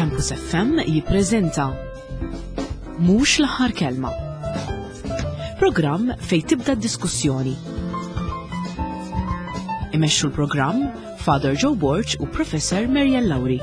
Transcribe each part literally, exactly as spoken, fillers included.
Campus F M jippreżenta Mhux l-aħħar kelma. Programm fejn tibda d-diskussjoni. Imexxu l-programm Father Joe Borch u Professor Marian Lawry.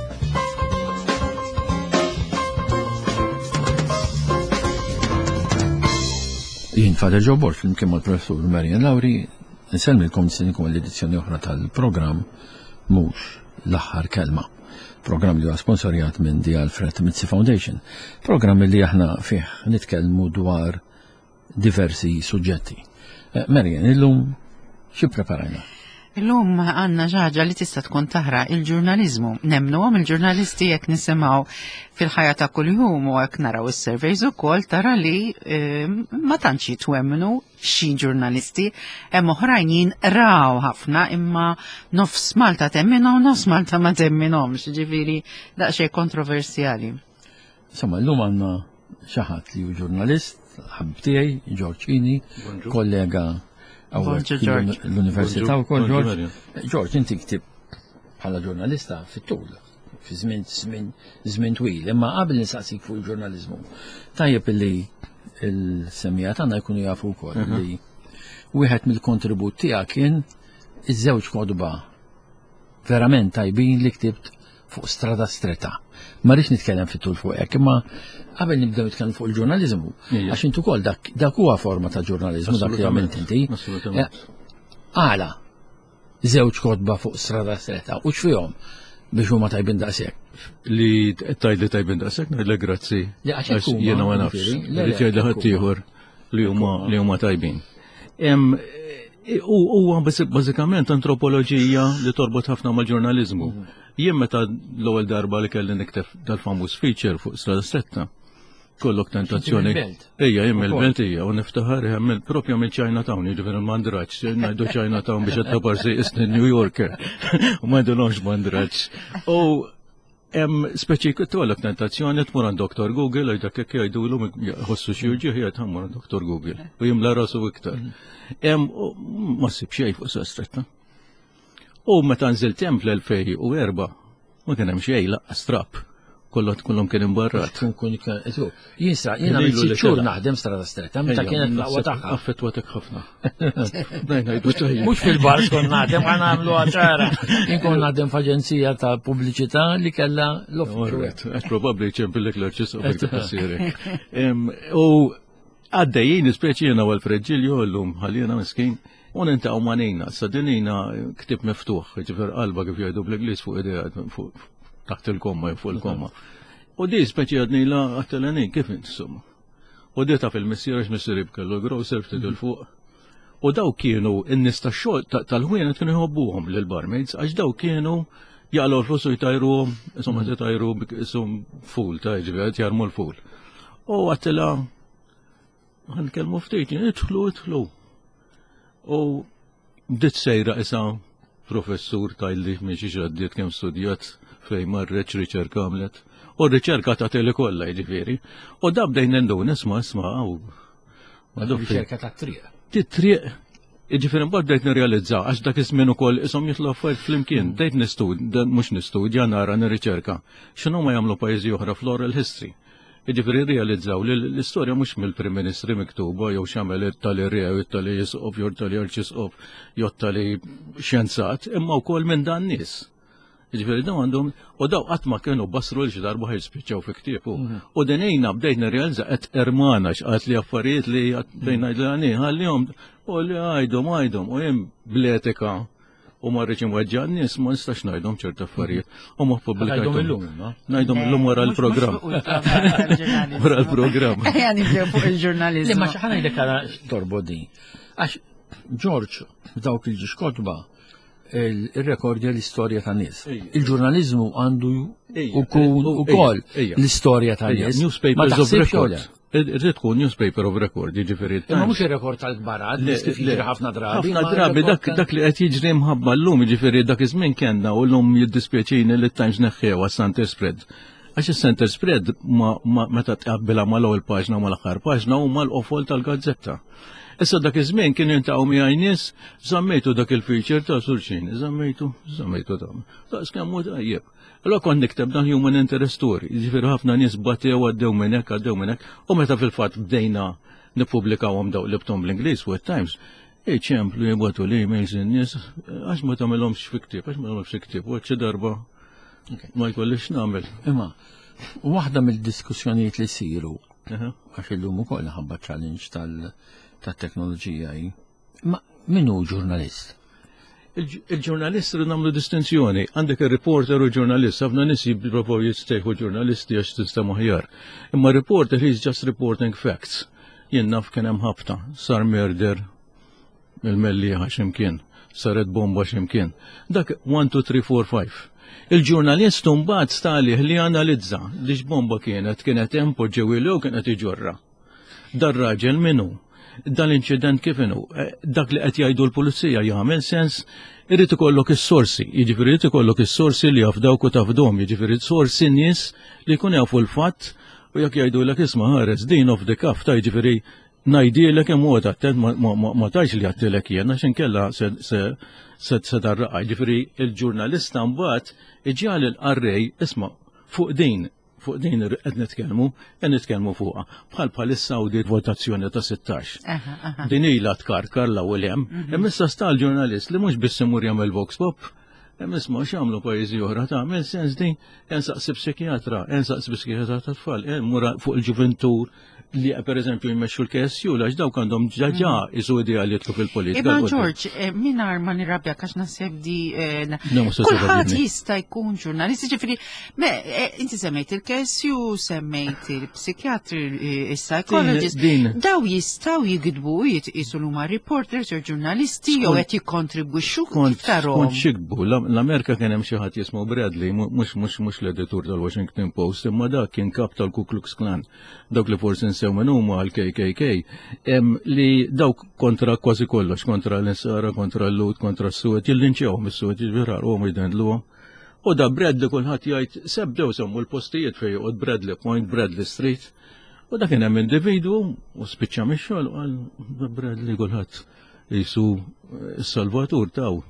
Jien Father Joe Borch l-imkien mal-Professur Marian Lawry nsellmilkom nistennikom l-edizzjoni oħra tal-programm Mhux l-aħħar kelma. Programm li huwa sponsorjat minn The Alfred Mitzi Foundation. Programm li aħna fih nitkellmu dwar diversi suġġetti. Marian, illum xi preparajna? Illum għandna ġaġa li tista' tkun taħraq il-ġurnaliżmu. Nemmnuhom il-ġurnalisti jekk nisimgħu fil-ħajja ta' kuljum u jekk naraw is-surveys ukoll tara li ma tantx jitwemmnu xi ġurnalisti hemm oħrajn jinqraw ħafna imma nofs Malta temminhom u nofs Malta ma temminhomx, ġifieri daqsxejn kontroversjali. Insomma, llum għandna xi ħadd li hu ġurnalist, ħabib tiegħi, George Ini, kollega l-Università wkoll George. George, inti ktib bħala ġurnalista fit-tul, fi żmien żmien twil, imma qabel nisaqsik fuq il-ġurnaliżmu. Tajjeb li l-semmija tagħna jkunu jafu wkoll li wieħed mill-kontribut tiegħek kien iż-żewġ kodba verament tajbin li ktibt fuq Strada Stretta. Ma rridx nitkellem fit-tul fuq hekk, imma qabel nibdew nitkellem fuq il-ġurnaliżmu, għax intu wkoll dak huwa forma ta' ġurnaliżmu dak li għamilt inti. Għala żewġ kodba fuq Strada Stretta u x'fihom biex huma tajbin daqshekk. Li tgħidli tajbin daqshekk ngħidlek grazzi. Għax jiena ma nafx. Li tgħidli ħadd ieħor li huma li huma tajbin. Huwa bażikament antropoloġija li torbot ħafna mal-ġurnaliżmu. Jien meta l-ewwel darba li kelli nikteb dal-famuż feature fuq Strada Stretta, kollok tentazzjoni. Ejja, jien mill-belt hija u niftaħar jagħmel propja mill-Chinatown, jiġifieri l-Mandraġġ, ngħidu Chinatown biex qed taparsi isni New Yorker. U ma jgħidulhomx Mandraġġ. U hemm speċi kollok tentazzjoni tmur għand Doktor Google għal dak hekk jgħidulhom jħossu xi ġieħ jgħid ħammur għand Doktor Google u jimla rasu iktar. Hemm ma ssib xejn fuq Strada Stretta. U meta nżilt hemm fl-elfej u erba' ma kien hemm xejn laqqas trapp. Kollha kollhom kien imbarrat. Jinsa, jiena mill sitt xhur naħdem Strada Stretta, meta kienet laqwa tagħha. Affettwatek ħafna. Mhux fil-bar kont naħdem ħa nagħmlu ċara. Inkun naħdem f'aġenzija ta' pubbliċità li kellha l-offiċu. Għax probabbli ċempillek l-arċis u fek tipassierek. U għaddejjin ispeċi jiena u l-Freġġilju llum ħallina miskin. U nintaqgħu ma' nejna, sa dinina ktib miftuħ, ġifier qalba kif jgħidu bl-Ingliż fuq idea taħt il-komma fuq il-komma. U di speċi għadnejla għattelani kif insomma. U di taf il-missier għax missier kellu grocer ftit il-fuq. U daw kienu n-nies tax-xogħol tal-ħwienet kienu jħobbuhom lill-barmaids għax daw kienu jaqgħu l-flus u jtajruhom, insomma jtajru isum ful ta' ġifier jarmu l-ful. U għattela ħankellmu ftit, idħlu idħlu. U bdiet sejra isa professur tajli minn xi ġaddiet kemm studjat fejn marret riċerka għamlet. U r-riċerka ta' teli kollha jiġifieri. U da bdejn ndun isma' isma' hawn. Riċerka ta' triq. Tit-triq jiġifieri mbagħad bdejt nirrealizzaw għax dak iż-żmien ukoll ishom jitlu affarijiet flimkien. Bdejt nistudja mhux nistudja nara nirriċerka. X'inhu ma jagħmlu pajjiżi oħra fl-oral history. Jiġifieri realizzaw li l-istorja mhux mill-Prim Ministri miktuba jew x'għamel tal-irrew, tal-li jisqof, jew tal-li arċisqof, jew tal-li xjenzat, imma wkoll minn dan nies. Jiġifieri dawn għandhom u daw qatt ma kienu bassru l xi darba ħajspiċċaw fi ktiebu. U denejna bdejt nirrealizza qed ermana x'qalt li affarijiet li bdejn ngħidlani ħallihom u li għajdhom għajdhom u hemm bl-etika. U marriċ imweġġa n-nies ma nistax ngħidhom ċert affarijiet. U ma ppubblikajthom illum. Ngħidhom illum wara l-programm. Wara l-programm. Ejja nibdew fuq il-ġurnaliżmu. Ma xi ħaġa ngħidlek ara torbodi. Għax George dawk il-ġiex kotba il-rekordja l-istorja ta' nies. Il-ġurnaliżmu għandu ukun ukoll l-istorja ta' nies. Newspapers of record. Irrid tkun newspaper of record, jiġifieri. Imma mhux ir-rekord tal-kbarat, nies kif jiġri ħafna drabi. Ħafna drabi dak li qed jiġri mħabba llum, jiġifieri dak iż-żmien kellna u llum jiddispjaċini li t-Times neħħew għas-Sunday spread. Għax il-center spread ma meta tqabbilha mal-ewwel paġna u mal-aħħar paġna huma l-qofol tal-gazzetta. Issa dak iż-żmien kien intaqgħu miegħi nies żammejtu dak il-feature ta' Sulċin, żammejtu, żammejtu ta' daqs kemm hu tajjeb. Allora kont nikteb dan human interest story, jiġifieri ħafna nies batew għaddew minn hekk, għaddew minn hekk, u meta fil-fatt bdejna nippubblikawhom daw libtom l-Ingliż u at-Times, ċemplu jibgħatu li emails in-nies għax ma tagħmilhomx fi ktieb, għax ma tagħmilhomx fi ktieb, u xi darba ma jkollix nagħmel. Imma waħda mill-diskussjonijiet li siru għax illum ukoll ħabba challenge tal-teknoloġija hi. Ma min hu ġurnalist? Il-ġurnalist rridu nagħmlu distinzjoni. Għandek ir-reporter u ġurnalist, ħafna nies jippruvaw jistejħu ġurnalisti għax tistgħu aħjar. Imma reporter he's just reporting facts. Jien naf kien hemm ħabta, sar murder il-mellieħa x'imkien, saret bomba x'imkien. Dak one, two, three, four, five. Il-ġurnalist mbagħad stalih li analizza li x'bomba kienet kienet hemm poġġew u kienet iġorra. Dar raġel minnu, dal-inċident kif inhu, dak li qed jgħidu l-pulizija jagħmel sens, irid ikollok is-sorsi, jiġifieri irid ikollok is-sorsi li jafdawk u tafdhom, jiġifieri sorsi nies li jkun jafu l-fatt u jekk jgħidulek isma' ħares din off the cuff ta' jiġifieri ngħidilek hemm huwa attent ma tajx li għattilek jien għax inkella se tarraqaj. Jiġifieri il-ġurnalista mbagħad iġjal il-qarrej isma' fuq din fuq din qed nitkellmu, qed nitkellmu fuqha. Bħal bħalissa u dit votazzjoni ta' sittax. Din ilha tkarkar l-ewwel hemm, hemm issa sta l-ġurnalist li mhux biss imur jagħmel vox pop, hemm isma' x'għamlu pajjiżi oħra tagħmel sens din hemm saqsi psikjatra, hemm saqsi psikjatra ta' tfal, hemm mura fuq il-ġuventur li per eżempju jmexxu l-K S U għax dawk għandhom ġaġa isu idea li jidħlu fil-politika. Imma George, minar ma nirrabja għax naħseb di kulħadd jista' jkun ġurnalist, ġifieri inti semmejt il-K S U, semmejt il-psikjatri, il-psychologist, daw jistgħu jikdbu jitqisu huma reporters jew ġurnalisti jew qed jikkontribwixxu kif tarhom. Kont xikbu, l-Amerika kien hemm xi ħadd jismu Bradley, mhux mhux mhux l-editur tal-Washington Post, imma dak kien kap tal-Ku Klux Klan. Dawk li forsi nsew minn huma għal-K K K li dawk kontra kważi kollox, kontra l-insara, kontra l-lut, kontra s-suwed, jillinċew mis-suwed, jiġvirar u jidendluhom. U da Bradley kulħadd jgħid sebdew sommu l-postijiet fejn joqgħod Bradley Point, Bradley Street. U dak kien hemm individwu u spiċċa mix-xogħol għal Bradley kulħadd jisu s-salvatur taw.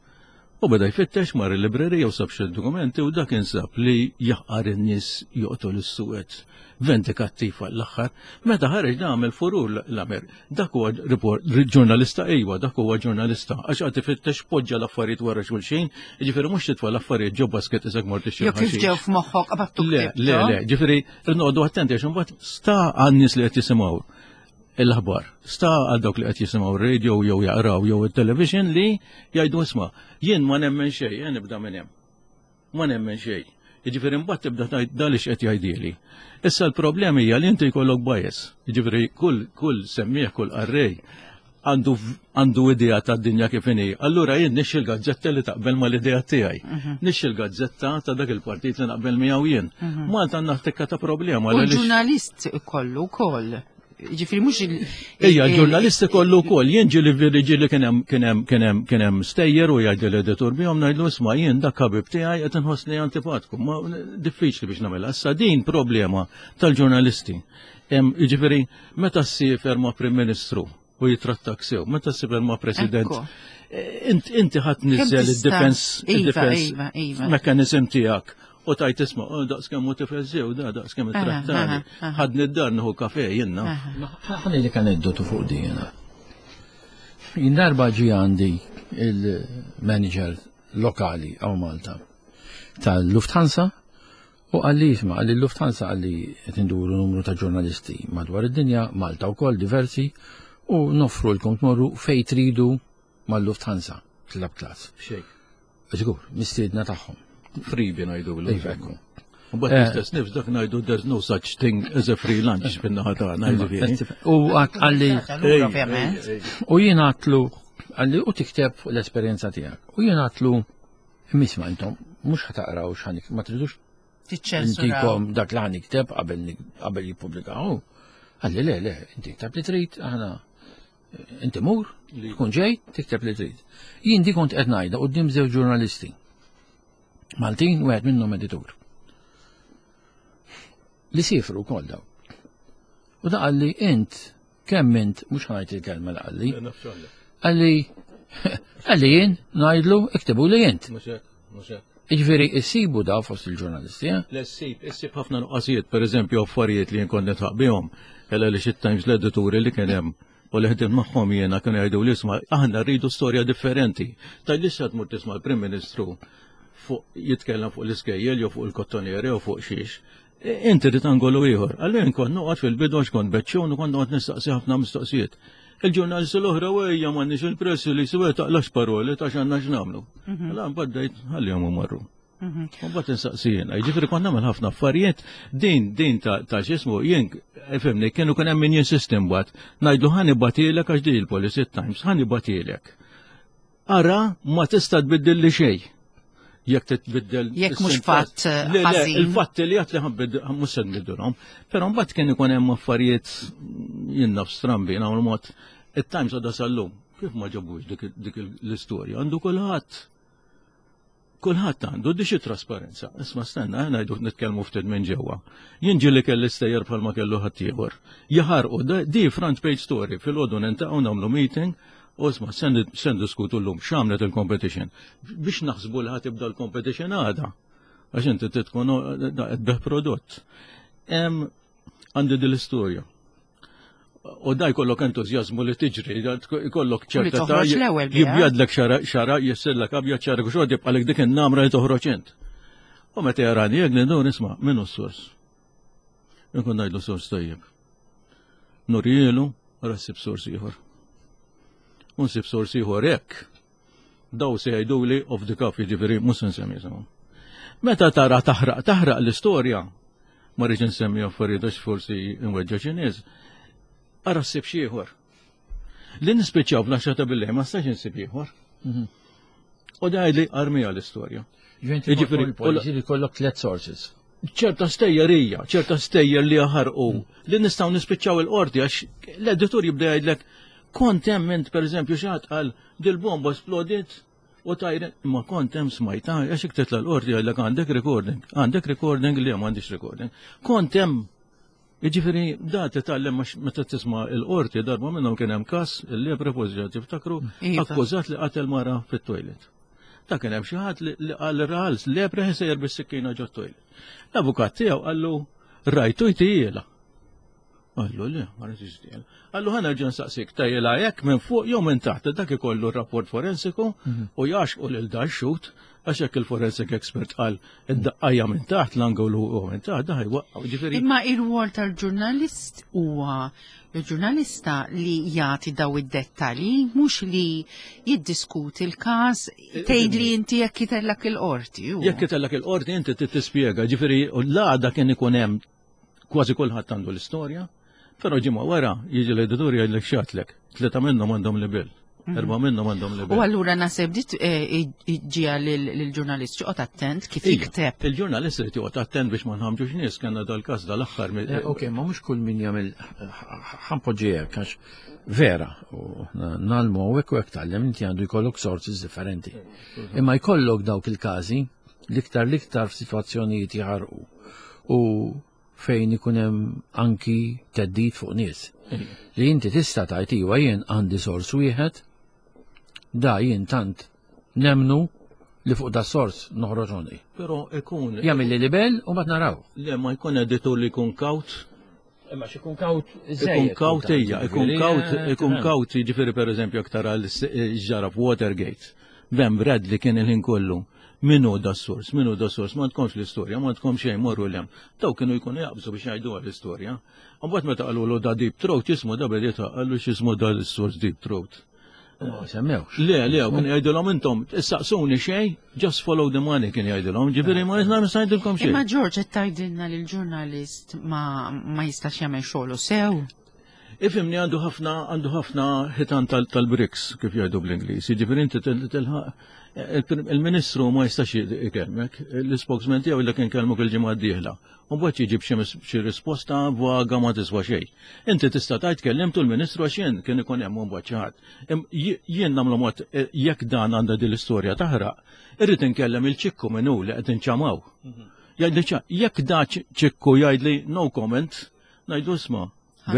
U beda jfittex mar il-librerija u sab xi dokumenti u dak insab li jaħqar in-nies joqtol is-suwed. Vendikattiv għall-aħħar, meta ħareġ nagħmel furur l-Amer. Dak huwa ġurnalista ejwa, dak huwa ġurnalista. Għax qed ifittex poġġa l-affarijiet wara xulxin, jiġifieri mhux titfa' l-affarijiet ġo basket isek mort ix-xi ħaġa. Jekk ġew f'moħħok qabad Le, le, le, ġifieri rnoqogħdu attenti għax imbagħad sta għan-nies li qed jisimgħu l-aħbar. Sta għal dawk li qed jisimgħu r-radio jew jaqraw jew it-television li jgħidu isma' jien ma nemmen xejn, jien nibda minn hemm. Ma nemmen xejn. Jiġifieri mbagħad tibda tgħid dalix qed jgħidili. Issa l-problema hija li inti jkollok bias. Jiġifieri kull kull semmieħ kull qarrej għandu għandu idea tad-dinja kif inhi. Allura jien nixxi l-gazzetta li taqbel mal-idea tiegħi. Nixxi l-gazzetta ta' dak il-partit li naqbel miegħu jien. Malta naħtekka ta' problema. U ġurnalist kollu wkoll. Ġifiri mux il- Ija, ġurnalisti kollu kol, jien ġili ġili kienem kienem kienem kienem stejjer u jgħid l-editor bihom ngħidlu isma' jien dak ħabib tiegħi qed inħossni antipatku, ma diffiċli biex nagħmilha. Issa din problema tal-ġurnalisti. Ġifieri meta ssifer ma' Prim Ministru u jitrattak sew, meta ssifer ma' President. Inti ħadd niżel id-defense id-defense mekkaniżm tiegħek. U tajt isma, daqs kemm u tifezzew, da daqs kemm it-trattani. Ħadni d-dar nħu kafe jenna. Ħani li kan eddotu fuq di jena. Jien darba ġi għandi il-manager lokali għaw Malta tal-Lufthansa u għalli isma, għalli l-Lufthansa għalli jtinduru numru ta' ġurnalisti madwar id-dinja, Malta u koll diversi u noffru l-kom tmorru fej tridu mal-Lufthansa, tlab klas. Xejk. Ġgur, mistiedna taħħom. Freebie ngħidu l-ekku. U bat istess nifs dak ngħidu there's no such thing as a free lunch fin-naħa tagħna. U għalli u jien għatlu għalli u tikteb l-esperjenza tiegħek. U jien għatlu immisma' intom mhux ħataqraw x'ħanik ma tridux intikom dak li ħanikteb qabel jippubblikaw. Għalli le le, inti kteb li trid aħna inti mur, tkun ġej, tikteb li trid. Jien di kont qed ngħidha quddiem żewġ ġurnalisti. Maltin u għed minnhom editur. li sifru wkoll daw. U da qalli int kemm int mhux ħajt il-kelma li qalli. Qalli qalli jien ngħidlu iktibu li int. Jiġifieri issibu daw fost il-ġurnalisti, eh? L-issib, issib ħafna nuqqasijiet, pereżempju affarijiet li jien kont nitħaq bihom, ella li xi times l-edituri li kien hemm u li ħdim magħhom jiena kienu jgħidu li isma' aħna rridu storja differenti. Tal-issa tmur tisma' l-Prim Ministru fuq jitkellem fuq l-iskejjel jew fuq il-kottonieri jew fuq xiex. Inti rid angolu ieħor. Allura kont noqgħod fil-bidu għax kont beċċun u kont noqgħod nistaqsi ħafna mistoqsijiet. Il-ġurnalisti l-oħra wejja m'għandniex il-pressi li jswew taqlax paroli ta' x'għandna x'nagħmlu. Allura mbagħad ħallihom imorru. Mbagħad insaqsijien, jiġifieri kont nagħmel ħafna affarijiet din din ta' x'ismu jien ifhimni kienu kien hemm min jinsistem mbagħad ngħidlu ħani batilek għax din il-Policy Times, ħani batilek. Ara ma tista' tbiddilli xejn. Jekk titbiddel. Jekk mhux fatt ħażin. Il-fatti li għat li ħabbiddu mhux se nbiddulhom. Però mbagħad kien ikun hemm affarijiet jien naf strambi nagħmlu mod it-Times għadha sallum. Kif ma ġabux dik l-istorja? Għandu kulħadd. Kulħadd għandu di xi trasparenza. Isma' stenna ngħidu nitkellmu ftit minn ġewwa. Jien ġieli kelli stejjer bħalma kellu ħadd ieħor. Jaħarqu di front page story fil-għodu nintaqgħu nagħmlu meeting. Osma, sen diskutu l-lum, xamlet il-competition. Biex naħsbu li ħatibda l-competition għada. Għax inti titkun beħ prodott. Għandi dil-istoria. U da jkollok entuzjazmu li tiġri, jkollok ċerta ta' jibjadlek xara, jessillek abjad xara, kuxod jibqalek dik il-namra li toħroċent. U meta jarani, jgħek li nisma, minnu s-sors. Nkun najdlu sors tajjeb. Nurielu, rassib sors ieħor. Unsib sorsi ħorek. Daw se jgħidu li off the cuff jiġifieri mhux insemmi semmu. Meta tara taħraq taħraq l-istorja, ma rridx insemmi affarijiet għax forsi inweġġa' xi nies, ara ssib xi ieħor. Li nispiċċaw f'laxxata billej ma stax insib ieħor. U dgħidli armija l-istorja. Jiġifieri kollok tliet sources. ċerta stejjerija, ċerta stejjer li jaħarqu, li nistgħu nispiċċaw il-qorti għax l-editur jibda jgħidlek kont hemm int pereżempju xi ħadd qal dil-bomba esplodiet u tajre ma kont hemm smajta għax ik titla l-qorti għalek għandek recording, għandek recording li m'għandix recording. Kont hemm jiġifieri da titgħallem meta tisma' l-qorti darba minnhom kien hemm każ il-lebra pożiġġjat tiftakru akkużat li qatel mara fit-toilet. Ta' kien hemm xi ħadd li qal rals lebra ħsejjer bis-sikkina ġo t-toilet. L-avukat tiegħu qallu rajtu jtiela. Allu le, għarret iġdiel. Allu ħana ġan saqsik tajjela jekk minn fuq jew minn taħt dak ikollu rapport forensiku u jaxqu lil daxxut għax hekk il-forensic expert qal id-daqqajja minn taħt l-angolu u minn taħt daħ jwaqqgħu ġifieri. Imma ir-rwol tal-ġurnalist huwa il-ġurnalista li jagħti daw id-dettalji mhux li jiddiskuti l-każ tgħidli inti jekk kitellek il-qorti. Jekk kitellek il-qorti inti tispjega, ġifieri u l-għada kien ikun hemm kważi kulħadd għandu l-istorja. Però ġimgħa wara jiġi l-editur jgħidlek x'għatlek, tlieta minnhom għandhom libel, erba' minnhom għandhom libel. U allura naħseb dit ġija lill-ġurnalist joqgħod attent kif jikteb. Il-ġurnalist irid joqgħod attent biex ma nħammġux nies kellna dal-każ dal-aħħar. Okej, ma mhux kull min jagħmel ħampoġġijek għax vera u nagħlmu hekk u hekk tgħallem inti għandu jkollok sources differenti. Imma jkollok dawk il-każi l-iktar l-iktar f'sitwazzjonijiet jaħarqu u fejn ikun hemm anki teddid fuq nies. Li inti tista' tgħid iwa jien għandi sors wieħed, da jien tant nemnu li fuq da sors noħroġ għondi. Però ikun jagħmel li libel u mbagħad naraw. Le ma jkun editur li jkun kawt. Imma x'ikun kawt Ikun kawt hija, ikun kawt, ikun kawt jiġifieri pereżempju aktar għal ġara f'Watergate. Ben Bradley kien il-ħin kollu. Minu da s-sors, minu da s-sors, ma tkomx l-istorja, ma tkomx xejn morru l-hemm. Taw kienu jkunu jaqbżu biex jgħidu l-istorja. Mbagħad meta qalu lu da Deep Throat, jismu da bedieta qalu x'ismu da s-sors Deep Throat. Ma semmewx. Le, le, kien jgħidulhom intom, issaqsuni xejn, just follow the money kien jgħidulhom, ġifieri ma nisna nisajdilkom xejn. Imma George qed tgħidilna li l-ġurnalist ma jistax jagħmel xogħlu sew. Ifimni għandu ħafna għandu ħafna ħitan tal-briks kif jgħidu bl-Ingliż. Jiġifieri inti tilħaq il-Ministru ma jistax ikellmek, l-spokesman tiegħu illa kien kellmu il-ġimgħa d-dieħla. U mbagħad jiġib xi risposta vaga ma tiswa xejn. Inti tista' tgħid kellimtu l-Ministru għax jien kien ikun hemm mbagħad xi ħadd. Jien nagħmlu mod jekk dan għandha din l-istorja taħraq, irrid inkellem il-ċikku minn hu li qed inċamaw. Jgħidli ċa, jekk da ċekku jgħidli no comment, ngħidu isma'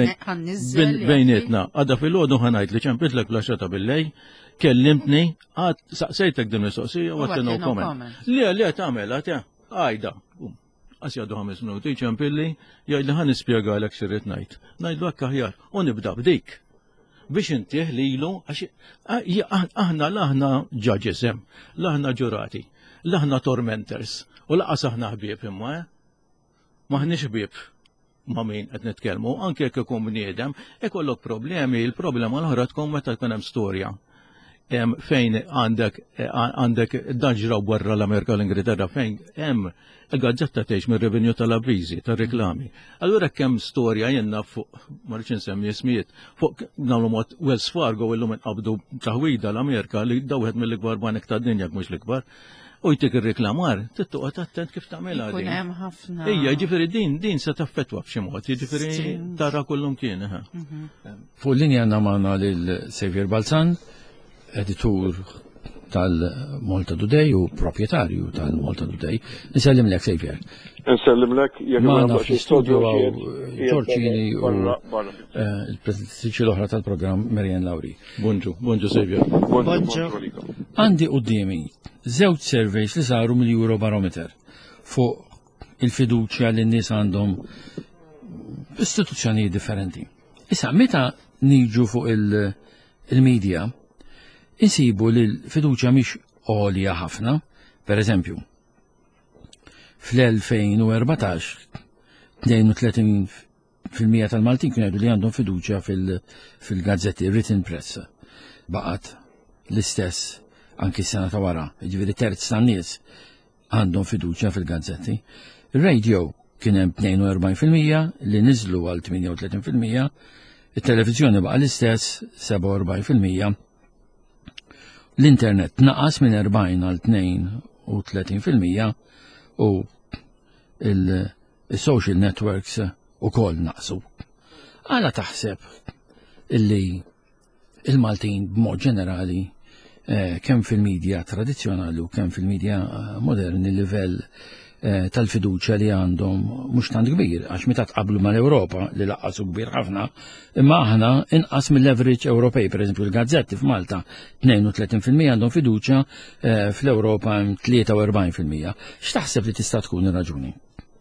bejnietna, għadha fil-għodu ħanajt li ċempit l-għaxata billej, kellimtni, għad saqsejtek din mistoqsija u għatti no comment. Li li tagħmel għatja, għajda. Għas jgħaddu ħames minuti ċempilli, jgħidli ħan nispjega għalek xirrit ngħid. Ngħidlu hekk aħjar, u nibda b'dik. Biex intih lilu, aħna l-aħna ġaġisem, l-aħna ġurati, l-aħna tormenters, u laqas aħna ħbieb imma, maħniex ħbieb ma' min qed nitkellmu, anke jekk ikun bniedem, ikollok problemi, il-problema l-oħra tkun meta tkun hemm storja. Fejn għandek għandek daġra barra l-Amerika u l-Ingilterra fejn hemm il-gazzetta tgħix mir-revenju tal-avviżi, tar-reklami. Allura kemm storja jenna fuq ma rridx insemmi ismijiet, fuq nagħmlu mod Wells Fargo illum inqabdu taħwida l-Amerika li dawħed mill-ikbar banek tad-dinja mhux l-ikbar. U jtik il-reklamar, tittuqat attent kif tagħmilha din. Ikun hemm ħafna. Ejja, jiġifieri din din se taffettwa b'xi mod, jiġifieri tara kullum kien. Fuq linja għandna magħna lil Xavier Balzan, editur tal-Malta Today u proprjetarju tal-Malta Today. Nisellim lek Xavier. Nsellim lek jekk magħna fl-istudju għaw Ġorġini u il-prezentatriċi l-oħra tal-programm Marian Lawri. Bonġu, bonġu Xavier. Bonġu. Għandi qudiemi żewġ surveys li saru mill-Eurobarometer fuq il-fiduċja li n-nies għandhom istituzzjonijiet differenti. Issa, meta niġu fuq il-medja, insibu li l-fiduċja mhix għolja ħafna, per eżempju, fl-elfejn u erbatax, tnejn u tletin fil-mija tal-Maltin kienu għedu li għandhom fiduċja fil-gazzetti written press. Baqat l-istess anki s-sena ta' wara, ġiviri terz ta' nies għandhom fiduċja fil-gazzetti. Il-radio kien hemm tnejn u erbgħin fil-mija li niżlu għal tminja u tletin fil-mija, it-televiżjoni baqa l-istess seba' u erbgħin fil-mija. L-internet naqas minn erbgħin għal tnejn u tletin fil-mija u il-social networks ukoll naqsu. Għala taħseb illi il-Maltin b'mod ġenerali kemm fil-medja tradizzjonali u kemm fil-medja moderni livell tal-fiduċja li għandhom mhux tant kbir, għax meta tqablu mal-Ewropa li laqqasu kbir ħafna, imma aħna inqas mill-average Ewropej, pereżempju l-gazzetti f'Malta tnejn u tletin fil-mija għandhom fiduċja, fl-Ewropa tlieta u erbgħin fil-mija. X'taħseb li tista' tkun ir-raġuni?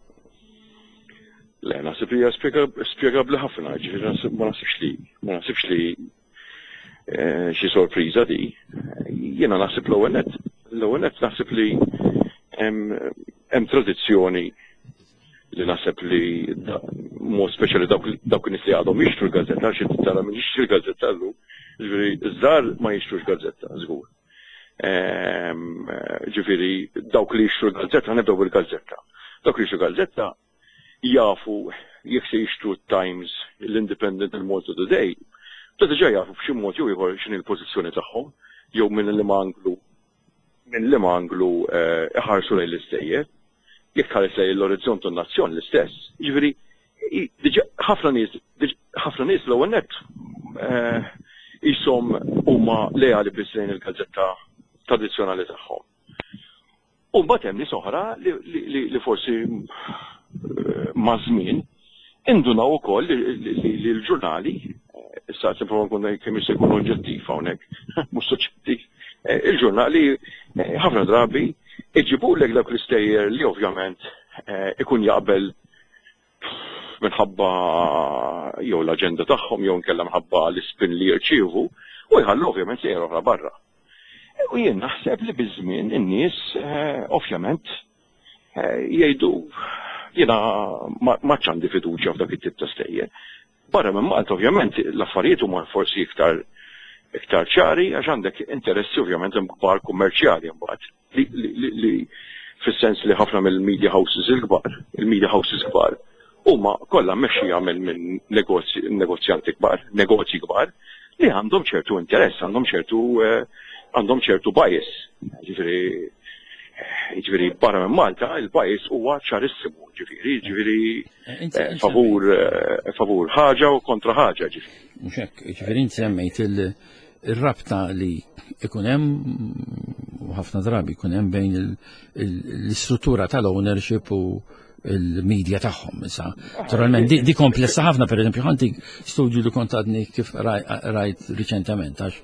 Le, naħseb li hija spjegabbli ħafna, ġifieri ma naħsibx li ma naħsibx li xi sorpriża di. Jiena naħseb l-ewwel nett. L-ewwel nett naħseb li hemm tradizzjoni li naħseb li mod speċjali dawk nies li għadhom jixtru l-gazzetta, xi tara min jixtri l-gazzetta llum, ġifieri żgħar ma jixtrux gazzetta żgur. Ġifieri dawk li jixtru l-gazzetta nibdew bil-gazzetta. Dawk li jixtru gazzetta jafu jekk se jixtru Times, l-Independent, il-Malta Today, ta' diġà jafu b'xi mod jew ieħor x'inhi l-pożizzjoni tagħhom, jew minn li manglu minn li manglu iħarsu lejn l-istejjer, jekk ħares lejn l-orizzont u n-nazzjon l-istess. Jiġifieri diġà ħafna nies ħafna nies l-ewwel nett ishom huma leali biss lejn il-gazzetta tradizzjonali tagħhom. U mbagħad hemm nies oħra li forsi ma' żmien indunaw ukoll li l-ġurnali issa nipprova nkun kemm jista' jkun oġġettiv hawnhekk, mhux soġġettiv. Il-ġurnali ħafna drabi iġibulek dawk l-istejjer li ovvjament ikun jaqbel minħabba jew l-aġenda tagħhom jew nkella minħabba l-ispin li jirċievu u jħallu ovvjament sejjer oħra barra. U jien naħseb li biż-żmien in-nies ovvjament jgħidu jiena ma ċandi fiduċja f'dak it-tip ta' stejjer. Barra minn Malta ovvjament l-affarijiet huma forsi iktar iktar ċari għax għandek interessi ovvjament kbar kummerċjali mbagħad li fis-sens li ħafna mill-media houses il-kbar, il-media houses kbar huma kollha mmexxija minn negozjanti kbar, negozji kbar li għandhom ċertu interess, għandhom ċertu għandhom ċertu bias. Ġifieri ġifieri barra minn Malta il-bias huwa ċarissimu, ġifieri ġifieri favur favur ħaġa u kontra ħaġa ġifieri. Mhux hekk, ġifieri inti semmejt il-rabta li ikun hemm ħafna drabi kun hemm bejn l-istruttura tal-ownership u il-medja tagħhom. Issa, naturalment di komplessa ħafna, pereżempju ħantik studju li kont għadni kif rajt riċentement għax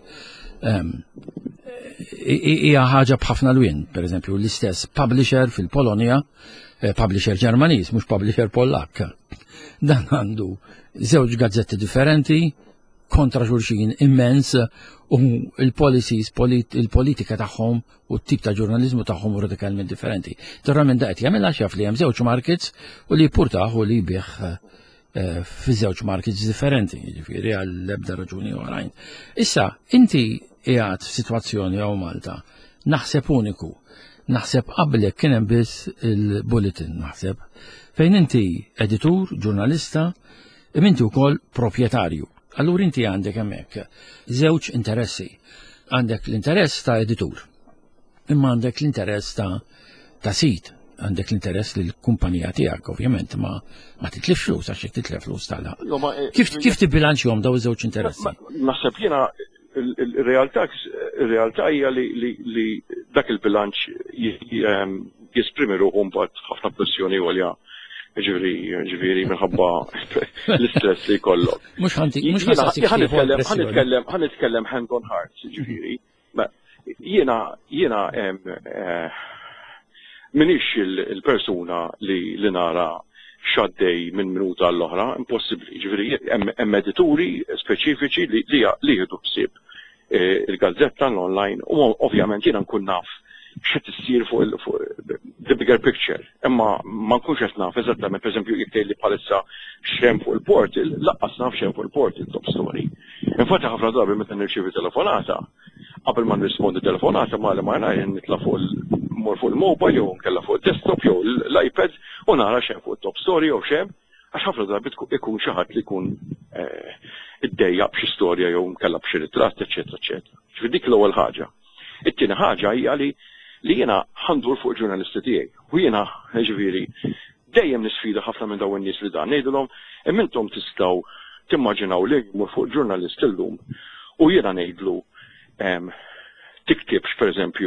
hija ħaġa b'ħafna lwien, pereżempju l-istess publisher fil-Polonja, publisher Ġermaniż, mhux publisher Pollak. Dan għandu żewġ gazzetti differenti kontra xulxin immens u il-policies, il-politika tagħhom u t-tip ta' ġurnalizmu tagħhom radikalment differenti. Naturalment da qed jagħmilha xaf li hemm żewġ markets u li jpurtaħ u li jbieħ fi żewġ markets differenti, jiġifieri għall-ebda raġuni oħrajn. Issa, inti qiegħed f'sitwazzjoni jew Malta, naħseb uniku, naħseb qablek kien hemm biss il-bulletin naħseb, fejn inti editur, ġurnalista, inti wkoll proprjetarju. Allura inti għandek hemmhekk żewġ interessi. Għandek l-interess ta' editur, imma għandek l-interess ta' ta' sit, għandek l-interess li l-kumpanija tiegħek ovvjament ma ma titlif flus għax jekk titlef flus tagħla. Kif kif tibbilanċjhom daw iż-żewġ interessi? Naħseb jiena il-realtà ir-realtà hija li dak il-bilanċ jesprimi ruħu mbagħad ħafna pressjoni għolja. Ġiviri, ġiviri, minħabba l-istress li kollok. Mux ħanti, mux ħanitkellem, ħanitkellem hand on heart, ġiviri. Jena, jena, minix il-persuna li nara xaddej minn minuta l-oħra, impossibli, ġiviri, hemm edituri speċifiċi li jieħdu ħsieb il-gazzetta l-online, u ovvjament jena nkun naf xed issir fuq the bigger picture. Imma ma nkunx qed naf eżattament, pereżempju jekk tgħidli bħalissa xemm fuq il-portal, laqqas naf xemm fuq il-portal top story. Infatti ħafna drabi meta nirċievi telefonata, qabel ma nirrispondi telefonata ma ma ngħid nitla' fuq mor fuq il-mobile jew nkella fuq il-desktop jew l-iPad u nara xemm fuq top story jew xemm, għax ħafna drabi ikun xi ħadd li jkun iddejjaq b'xi storja jew nkella b'xi ritratt, eċetera, eċetera. Ġifier dik l-ewwel ħaġa. It-tieni ħaġa hija li li jena ħandur fuq ġurnalisti tiegħi. U jena, ġifieri, dejjem nisfida ħafna minn dawn in-nies li dan ngħidulhom, imma intom tistgħu timmaġinaw li jmur fuq ġurnalist illum u jiena ngħidlu tiktibx pereżempju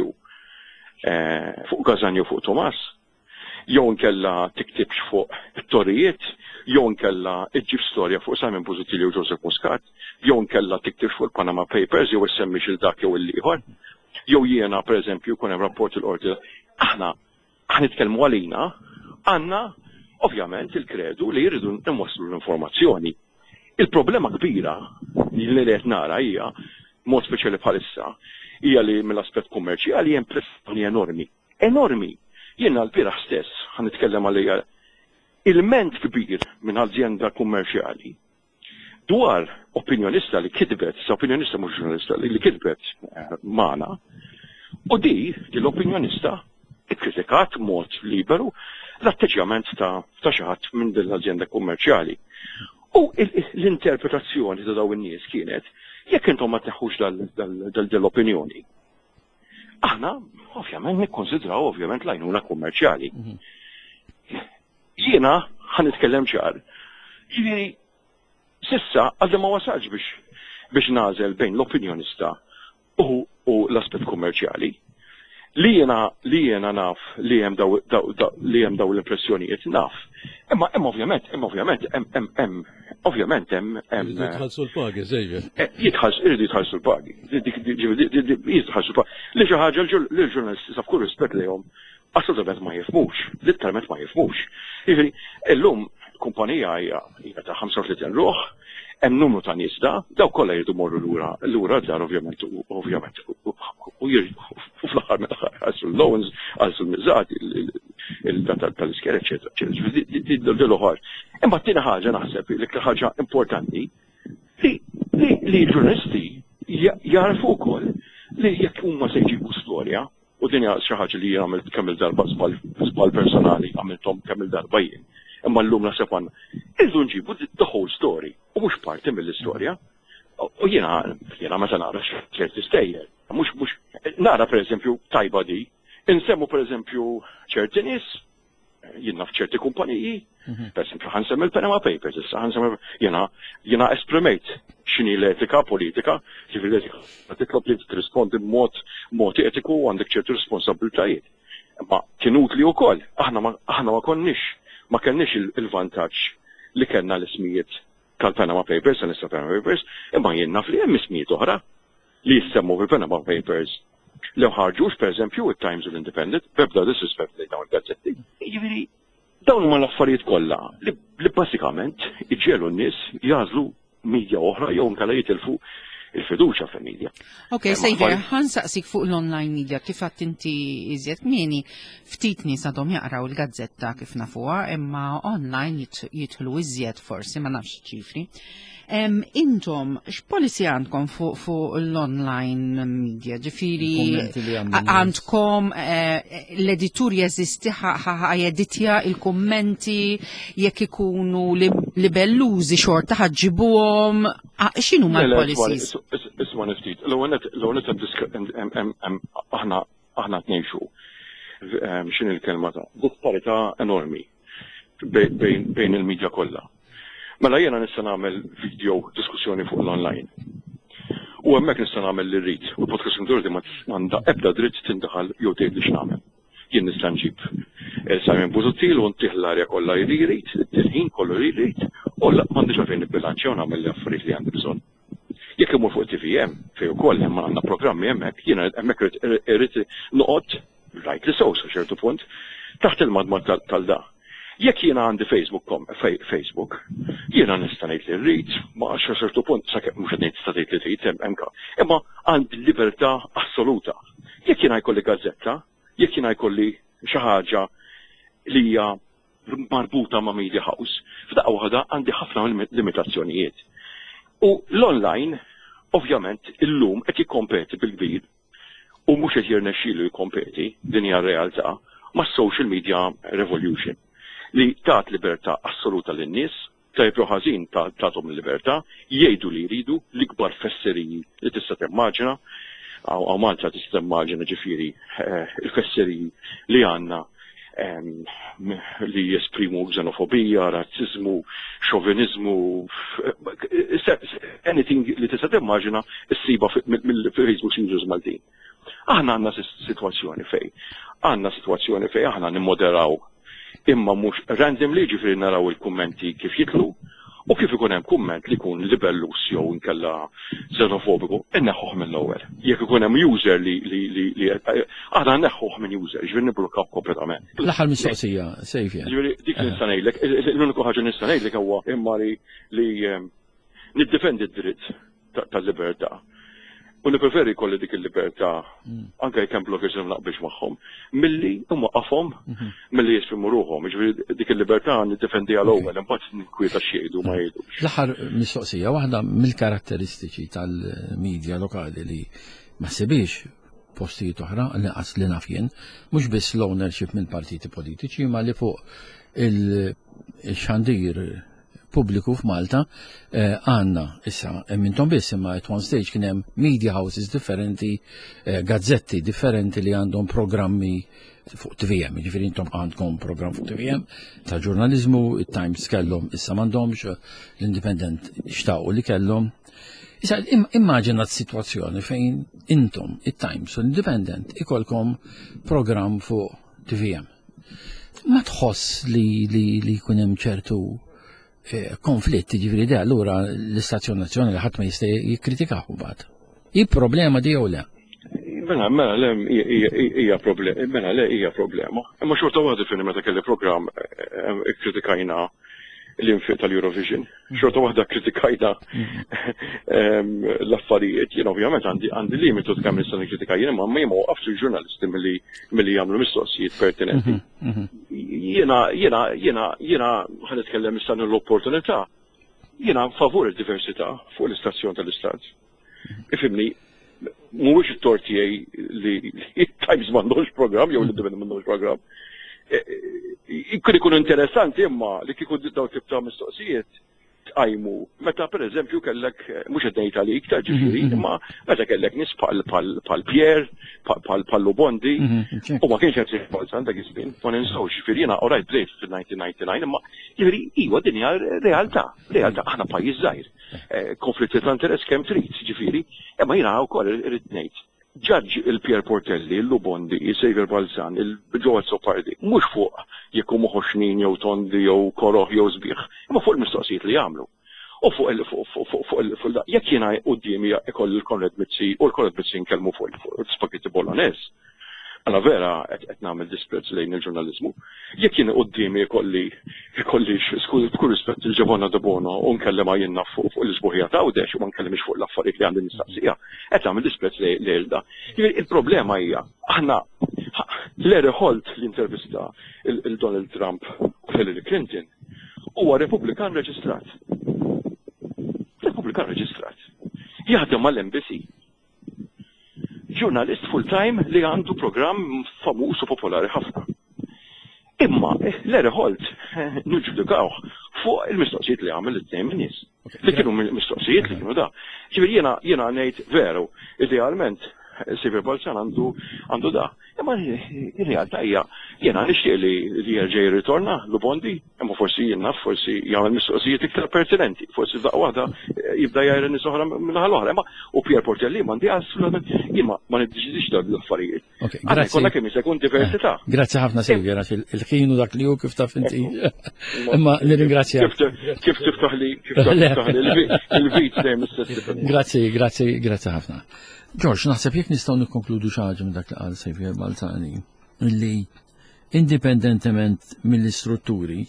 fuq Gazanju fuq Tomas, jew nkella tiktibx fuq it-torijiet, jew nkella iġġib storja fuq Simon Busuttil u Joseph Muscat, jew nkella tiktibx fuq il-Panama Papers jew issemmix il-dak jew il-ieħor. Jew jiena pereżempju kun hemm rapport il-qorti, aħna ħanitkellmu għalina, għandna ovvjament il-kredu li jridu nwasslu l-informazzjoni. Il-problema kbira li qed nara hija mod speċjali bħalissa hija li mill-aspett kummerċjali hemm pressjoni enormi. Enormi. Jiena l-bieraħ stess ħanitkellem għalija il-ment kbir minn azienda kummerċjali dwar opinjonista li kitbet, sa opinjonista mhux ġurnalista li kitbet magħna, u di l-opinjonista ikkritikat mod liberu l-atteġġjament ta' xi ħadd minn din l-azienda kummerċjali. U l-interpretazzjoni ta' dawn in-nies kienet jekk intom ma tneħħux dal-opinjoni. Aħna ovvjament nikkonsidraw ovvjament l-għajnuna kummerċjali. Jiena ħanitkellem ċar. Jiġifieri sissa għadda ma wasalx biex biex nażel bejn l-opinjonista u, u l-aspett kummerċjali. Li jena li jena naf li hemm daw, daw, daw li hemm daw l-impressjonijiet naf. Imma hemm ovvjament, hemm ovvjament hemm hemm hemm ovvjament hemm hemm jitħallsu l-pagi żejjed. Jitħallsu irid jitħallsu l-pagi. Jitħallsu l-pagi. Li xi ħaġa l-ġurnalisti sa f'kull rispett lejhom assolutament ma jifhmux, literalment ma jifhmux. Jiġifieri illum kumpanija hija hija ta' ħamsa u tletin ruħ, hemm numru ta' nies da, daw kollha jridu morru lura lura dar ovvjament ovvjament u fl-aħħar mill-aħħar għalsu l-loans, għalsu l-miżati, il-data tal-isker, eċetera, eċetera. Dil-oħar. Imma t-tieni ħaġa naħseb li ħaġa importanti li l-ġurnalisti jarfu wkoll li jekk huma se jġibu storja u din hija xi ħaġa li għamilt kemm il-darba żball personali għamilthom kemm il-darba jien. Imma llum naħseb għandna irdu nġibu the whole story u mhux parti mill-istorja. U jiena jiena meta nara ċerti stejjer, mhux mhux nara pereżempju tajba di, insemmu pereżempju ċerti nies jien naf ċerti kumpaniji, per esempio ħansem il-Panama Papers, issa ħansem jiena jiena esprimejt x'inhi l-etika politika, kif l-etika titlob li tirrispondi b'mod mod etiku u għandek ċerti responsabiltajiet. Ma kien utli wkoll, aħna ma aħna ma konniex ma kellniex il-vantaġġ li kellna l-ismijiet tal-Panama Papers, tal-Nista Panama Papers, imma jien naf li hemm ismijiet oħra li jissemmu fil-Panama Papers li ħarġux per eżempju it-Times u l-Independent, bebda disrispett li dawn il-gazzetti. Jiġifieri dawn huma l-affarijiet kollha li basikament iġġielu n-nies jażlu media oħra jew nkella jitilfu il-fiduċa fil-media. Ok, Xavier, ħansaqsik fuq l-online media kif għadt inti iżjed kmieni ftit nies għadhom jaqraw il-gazzetta kif nafuha, imma online jidħlu iżjed forsi ma nafx ċifri. Intom, x'policy għandkom fuq l-online media? Ġifieri għandkom l-editur jeżisti ħajeditja il-kummenti jekk ikunu libellużi xorta ħaġġibuhom, x'inhu mal-policies? Isma' niftit, l-ewwel aħna aħna tnejxu x'in il-kelma ta' disparità enormi bejn il-medja kollha. Mela jiena nista' nagħmel video diskussjoni fuq l-online. U hemmhekk nista' nagħmel li rrid, u l-podcast authority ma għandha ebda dritt tindaħal jew tgħid li x'nagħmel. Jien nista' nġib Simon Busuttil u ntih l-arja kollha li jrid, il-ħin kollu li jrid, u m'għandix għalfejn nibbilanċja u nagħmel l-affarijiet li għandi bżonn. Jekk imur fuq T V M fejn ukoll hemm għandna programmi hemmhekk, jiena hemmhekk irid noqgħod rajt li sew sa ċertu punt taħt il-madma tal-da. Jekk jiena għandi Facebook kom, Facebook, jiena nista' ngħid li rrid, ma għax ċertu punt sakemm mhux qed ngħid sta tgħid li trid hemm imma għandi libertà assoluta. Jekk jiena jkolli gazzetta, jekk jiena jkolli xi ħaġa li hija marbuta ma' Media House, f'daqqa waħda għandi ħafna limitazzjonijiet. U l-online, ovvjament, illum qed jikkompeti bil-kbir u mhux qed jirnexxielu jikkompeti din hija r-realtà mas-social media revolution li tat libertà assoluta lin-nies, tajb ħażin tagħhom il-libertà, jgħidu li jridu l-ikbar fesseriji li tista' timmaġina, għaw Malta tista' timmaġina ġifieri il-fesseriji li għandna li jesprimu xenofobija, razzizmu, xovinizmu, anything li tista' timmaġina issiba mill-Facebook users Maltin. Aħna għandna sitwazzjoni fej, għandna sitwazzjoni fej aħna nimmoderaw imma mhux randomly ġifieri naraw il-kummenti kif jitlu u kif ikun hemm kumment li jkun libellus jew inkella xenofobiku, inneħħuh mill-ewwel. Jekk ikun hemm user li li aħna nneħħuh minn user, ġifieri niblukkaw kompletament. L-aħħar mistoqsija, sejf jien. Ġifieri dik nista' ngħidlek, l-uniku ħaġa nista' ngħidlek huwa imma li niddefendi d-dritt tal-libertà. U nippreferi kolli dik il-libertà, anke jekk hemm bloggers li naqbilx magħhom, milli imwaqqafhom, milli jesprimu ruhom, jiġifieri dik il-libertà niddefendiha l-ewwel imbagħad ninkwieta x'jgħidu ma jgħidux. L-aħħar mistoqsija waħda mill-karatteristiċi tal-medja lokali li ma sebiex postijiet oħra naqas li naf jien, mhux biss l-ownership minn partiti politiċi, ma li fuq il-xandir pubbliku f'Malta għandna issa hemm intom biss imma at one stage kien hemm media houses differenti, gazzetti differenti li għandhom programmi fuq T V M, ġifieri intom għandkom programm fuq T V M ta' ġurnaliżmu, it-Times kellhom issa m'għandhomx, l-Independent xtaqgħu li kellhom. Issa immaġina s-sitwazzjoni fejn intom it-Times u l-Independent ikolkom programm fuq T V M. Ma tħoss li jkun hemm ċertu konflitti ġifiri da, allura l-istazzjon nazzjonali ħadd ma jista' jikkritikaw mbagħad. Hi problema di jew le? Mela, mela le hija problema, mela le hija problema. Imma xorta waħda fejn meta kelli programm ikkritikajna l-infiq tal-Eurovision. Xorta waħda kritikajna l-affarijiet, jien ovvjament għandi limitu kemm nista' nikkritika jien imma ma jmawqafx il-ġurnalisti milli jagħmlu mistoqsijiet pertinenti. Jiena jiena jiena jiena ħa nitkellem issa l-opportunità. Jiena favur id-diversità fuq l-istazzjon tal-istat. Ifhimni, mhuwiex it-tort tiegħi li Times m'għandux programm jew l-Independent m'għandux programm. Ikkun ikun interessanti imma li kieku daw tip ta' mistoqsijiet tqajmu meta pereżempju kellek mhux qed ngħid għalik ta' ġifieri, imma meta kellek nies bħal Pierre, bħal Lubondi, u ma kienx qed jipolza dak iż-żmien, ma ninsawx ġifieri jiena orajt bdejt fil-nineteen ninety-nine, imma ġifieri iwa din hija realtà, realtà aħna pajjiż żgħir. Konflitti ta' interess kemm trid, ġifieri, imma jiena wkoll irid ngħid. Ġaġġ il-Pier Portelli, il-Lubondi, il-Xavier Balzan, il-Joel Sopardi, mhux fuq jekk huma ħoxnin jew tondi jew koroħ jew sbieħ, imma fuq il-mistoqsijiet li jagħmlu. U fuq il jekk jiena qudiemi ikoll il-Konrad Mizzi u l-Konrad Mizzi nkellmu fuq il-Spaghetti Bolognese. Alla vera qed nagħmel disprezz lejn il-ġurnaliżmu. Jekk jien qudiemi ikolli ikolli b'kull rispett il-Ġevonna de Bono u nkellem jiena fuq l-isbuħija ta' Għawdex u ma nkellimx fuq l-affarijiet li għandi nistaqsija, qed nagħmel disprezz lejl da. Il-problema hija aħna Larry Holt l-intervista il-Donald Trump u Hillary Clinton huwa Repubblikan reġistrat. Repubblikan reġistrat. Jaħdem mal-M B C. Ġurnalist full-time li għandu programm famuż u popolari ħafna. Imma, Larry Holt, nġudikaw fuq il-mistoqsijiet li għamil it-tnejn nies. Li kienu mistoqsijiet li kienu da. Ġifieri jiena jiena ngħid veru, idealment, Xavier Balzan għandu għandu da. Imma ir-realtà hija jiena nixtieq li li jerġa' jirritorna Lubondi, imma forsi jiena forsi jagħmel mistoqsijiet iktar pertinenti, forsi daqqa waħda jibda jgħid nies oħra mill-ħal oħra, imma u Pier Portelli m'għandi assolutament jien ma niddeċidix dal l-affarijiet. Grazzi. Kollha kemm sekund diversità. Grazzi ħafna Xavier il-ħin u dak li hu kif taf inti. Imma nirringrazzjak. Kif tiftaħ li kif tiftaħ li il-vit dejjem istess. Grazzi, grazzi, grazzi ħafna. George, naħseb jekk nistgħu nikkonkludu xi ħaġa minn dak li qal Xavier Balzani li indipendentement mill-istrutturi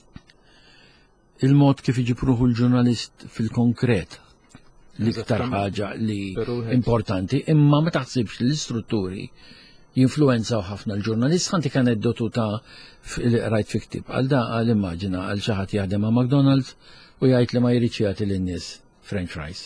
il-mod kif iġipruħu l-ġurnalist fil-konkret l-iktar ħaġa li importanti, imma ma taħsibx li l-istrutturi jinfluenzaw ħafna l-ġurnalist. Ħanti aneddotu ta' rajt fi ktieb għal da għal immaġina għal xi ħadd jaħdem ma' McDonald's u jgħid li ma jridx jagħti lin-nies French fries.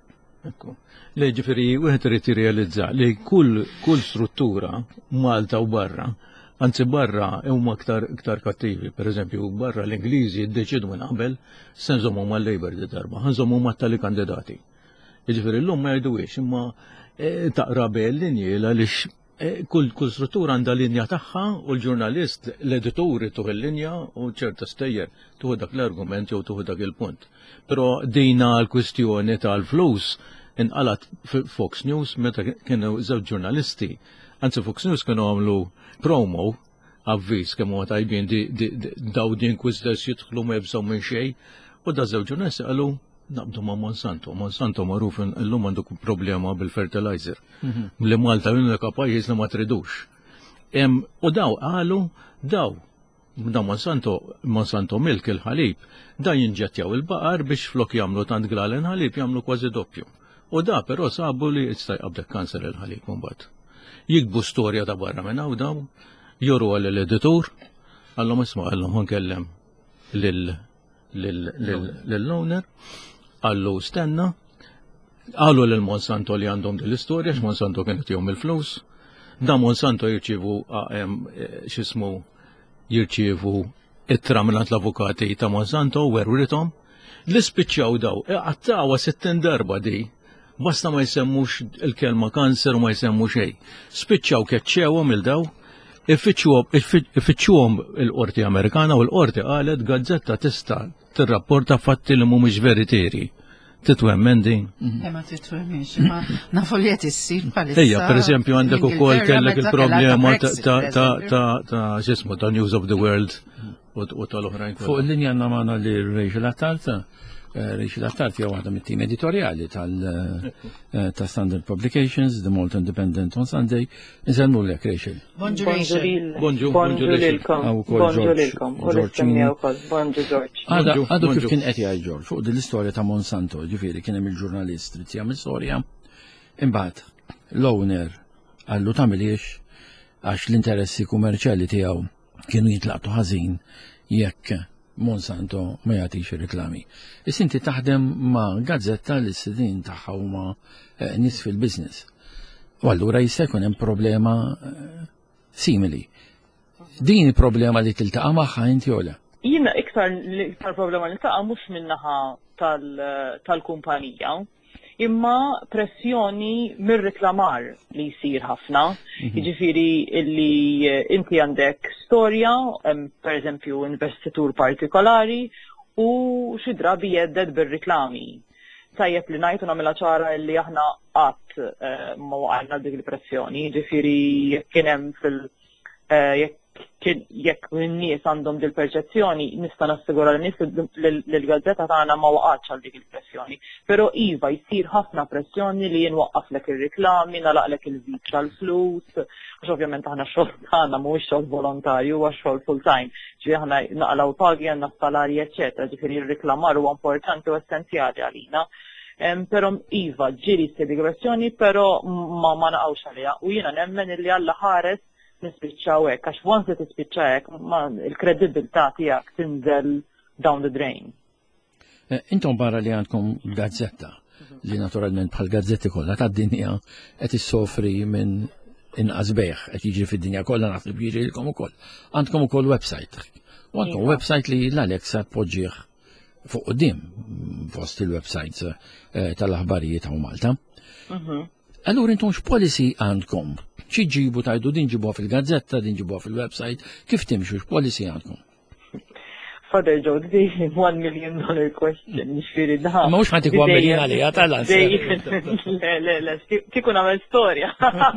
Li ġifiri, wieħed irid jirrealizza li kull kull struttura Malta u barra, anzi barra huma aktar iktar kattivi, pereżempju barra l-Ingliżi ddeċidu minn qabel se nżommu mal-Labor di darba, nżommu mat-tali kandidati. Jiġifieri llum ma jgħidux imma taqra bel linji għaliex kull kull struttura għandha linja tagħha u l-ġurnalist l-edituri tuħ il-linja u ċerta stejjer tuħu dak l-argument jew tuħu dak il-punt. Però dejna l-kwistjoni tal-flus inqalat Fox News meta kienu żewġ ġurnalisti. Anzi Fox News kienu għamlu promo avviż kemm huwa tajbin daw din kwiżdes jidħlu ma jibżgħu minn xejn u da żewġ ġurnalisti qalu naqbdu ma' Monsanto. Monsanto magħruf illum għandu problema bil-fertilizer. Li Malta l-unika pajjiż li ma tridux. U daw qalu daw da Monsanto Monsanto Milk il-ħalib da jinġettjaw il-baqar biex flok jagħmlu tant glalen ħalib jagħmlu kważi doppju. U da però sabu li jista' jqabdek kanser il-ħalib mbagħad. Jikbu storja ta' barra minn hawn daw, joru għal l-editur, għallhom isma' għallhom ħankellem lill-owner, għallu stenna, għallu l-Monsanto li għandhom dil-istorja, x-Monsanto kienet jom il-flus, da Monsanto jirċivu xismu jirċivu it-tra minnant l-avukati ta' Monsanto u werwritom, li spiċċaw daw, għattawa sittin darba di, basta ma jsemmux il-kelma kanser u ma jsemmu xej. Spiċċaw keċċewhom il-daw, ifittxuhom il-qorti Amerikana u l-qorti qalet gazzetta tista' tirrapporta fatti li mhumiex veritieri. Titwemmen din? Ma titwemmix, ma nafu li qed issir bħalissa. Ejja, pereżempju għandek ukoll kellek il-problema ta' x'ismu ta' News of the World u tal-oħrajn. Fuq il-linja għandna magħna li Rachel Attalta. Rachel Attalta hija waħda mit-tim editorjali ta' Standard Publications, The Malta Independent on Sunday. Inselmu lek Rachel. Bonġu Rachel. Bonġu, bonġu lilkom. Bonġu lilkom. U l-istemija wkoll. Bonġu George. Għadu kif kien qed jgħid George fuq din l-istorja ta' Monsanto, ġifieri kien hemm il-ġurnalist trid jagħmel storja. Imbagħad l-owner għallu tagħmilx għax l-interessi kummerċjali tiegħu kienu jitlaqtu ħażin jekk Monsanto ma jagħtix ir-riklami. Is-inti taħdem ma' gazzetta li s-sidin tagħha huma nies fil-business. U allura jista' jkun hemm problema simili. Din il-problema li tiltaqa' magħha inti ola. Jina iktar iktar problema li taqa' mhux min-naħa tal-kumpanija, imma pressjoni mir-reklamar li jsir ħafna. Jiġifieri illi inti għandek storja, pereżempju investitur partikolari, u xi drabi jedded bir-riklami. Tajjeb li ngħidu nagħmilha ċara li aħna qatt ma waqgħna dik il-pressjoni, jiġifieri jekk kien hemm fil jekk n-nies għandhom dil perċezzjoni nista' nassigura li nies lill-gazzetta tagħna ma waqgħatx għal dik il-pressjoni. Però iva jsir ħafna pressjoni li jinwaqqaflek ir-riklami, nagħlaqlek il-vit tal-flus, għax ovvjament aħna x-xogħol tagħna mhuwiex xogħol volontarju huwa xogħol full time. Ġifieri aħna naqalgħu pagi għandna salarji eċetera, ġifieri r-riklamar huwa importanti u essenzjali għalina. Però iva ġieli ssir dik pressjoni, però ma ma naqgħux għaliha u jiena nemmen illi Alla ħares nispiċċaw hekk, għax once li tispiċċa hekk il-kredibilità tiegħek tinżel down the drain. Intom barra li għandkom gazzetta li naturalment bħal gazzetti kollha tad-dinja qed issofri minn inqas bejħ qed jiġri fid-dinja kollha naħseb jiġrilkom ukoll. Għandkom ukoll website. U għandkom website li l-Alexa tpoġġih fuq quddiem fost il-websites tal-aħbarijiet ta' Malta. Allura intom x'policy għandkom? Xi ġibu tajdu din ġibuha fil-gazzetta, din ġibuha fil-website, kif timxu x'policy għandkom? Father Joe, this is one million dollar question, ġifieri da. Ma mhux ħadd one million għalija tal-ans. Le, le, le, kieku nagħmel storja.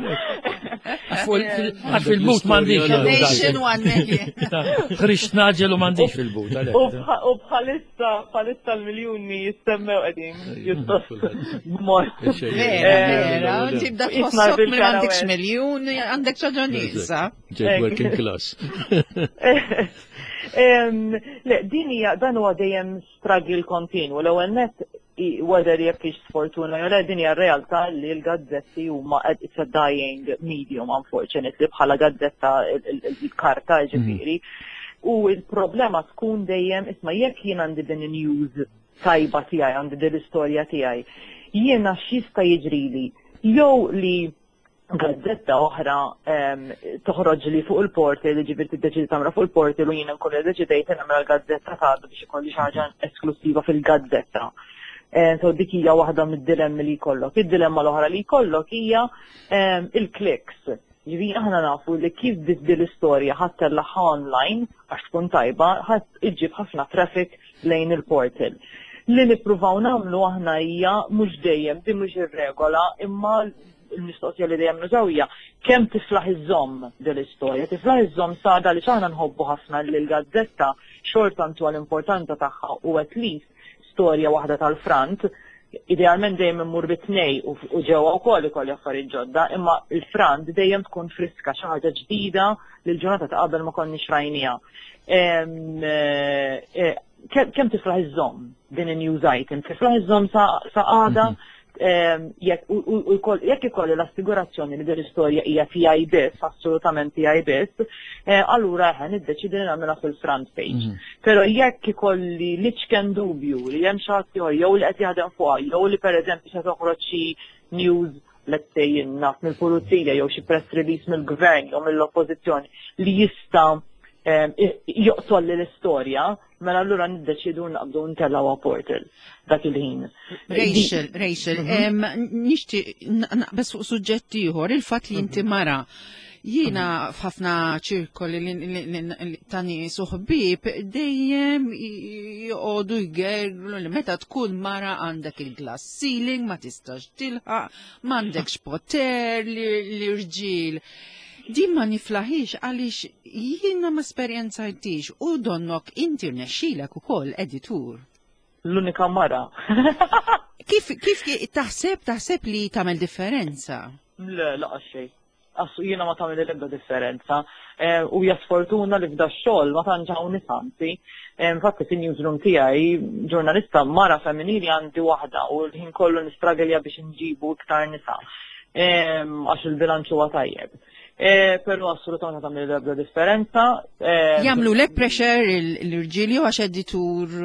Għax fil-but m'għandix. Nation one million. Ħrix naġel u m'għandix fil-but. U bħalissa bħalissa l-miljuni jissemmew qegħdin jistos b'mod. Vera, vera, ġibda tħossok li m'għandekx miljun, għandek ċaġa nieqsa. Ġed working class. Le, din hija dan huwa dejjem struggle kontinwu. L-ewwel nett whether jekk hix sfortuna jew le din hija r-realtà li l-gazzetti huma it's a dying medium unfortunately bħala gazzetta il-karta ġifieri. U l-problema tkun dejjem isma' jekk jien għandi din in-news tajba tiegħi, għandi din l-istorja tiegħi, jiena x'jista' jiġrili jew li gazzetta oħra toħroġ li fuq il-portal, li ġibir tiddeċidi tagħmilha fuq il-portal u jiena nkun iddeċidejt nagħmel l-gazzetta tagħha biex ikolli xi ħaġa esklusiva fil-gazzetta. So dik hija waħda mid-dilemmi li jkollok. Id-dilemma l-oħra li jkollok hija il-clicks. Ġifieri aħna nafu li kif tibdi l-istorja ħadd tellaħħa online għax tkun tajba ħadd iġġib ħafna traffic lejn il-portal. Li nippruvaw nagħmlu aħna hija mhux dejjem din mhux ir-regola imma il-mistoqsija li dejjem nużaw hija kemm tiflaħ iż-żomm din l-istorja. Tiflaħ iż-żomm sada li aħna nħobbu ħafna li l-gazzetta xorta għandu l-importanza tagħha u at least storja waħda tal-frant, idealment dejjem immur bitnej u ġewwa wkoll ikolli affarijiet ġodda, imma l-frant dejjem tkun friska xi ħaġa ġdida li l-ġurnata ta' qabel ma konniex rajniha. Kemm tiflaħ iż-żomm din in-news item, tiflaħ iż-żomm sa għada jekk ikolli l-assigurazzjoni li din l-istorja hija tiegħi biss, assolutament tiegħi biss, allura ħen iddeċidi li nagħmilha fil-front page. Però jekk ikolli liċken dubju li hemm xi ħadd jew li qed jaħdem fuqha, jew li pereżempju se toħroġ xi news let's say naf mill-pulizija jew xi press release mill-gvern jew mill-oppożizzjoni li jista' joqtol l-istorja, mela allura niddeċidu naqbdu ntellgħu portal dak il-ħin. Rachel, Rachel, nixti naqbes fuq suġġett ieħor il-fatt li inti mara. Jiena f'ħafna ċirkoli li tani suħbib dejjem joqogħdu jgerglu li meta tkun mara għandek il-glass ceiling, ma tistax tilħaq, m'għandekx poter l-irġiel. Din ma niflaħix għaliex jiena ma esperjenzajtix u donnok inti rnexxielek ukoll editur. L-unika mara. Kif kif taħseb taħseb li tagħmel differenza? Le, laqas xejn. Assu jiena ma tagħmel l-ebda differenza. U hija sfortuna li f'da xogħol ma tantx hawn nisanti. Infatti fin-newsroom tiegħi ġurnalista mara femminili għandi waħda u l-ħin kollu nistragelja biex nġibu iktar nisa. Għax il-bilanċ huwa tajjeb. Però assolutament tagħmel l-ebda differenza. Jagħmlu lek pressure l-irġieli għax editur.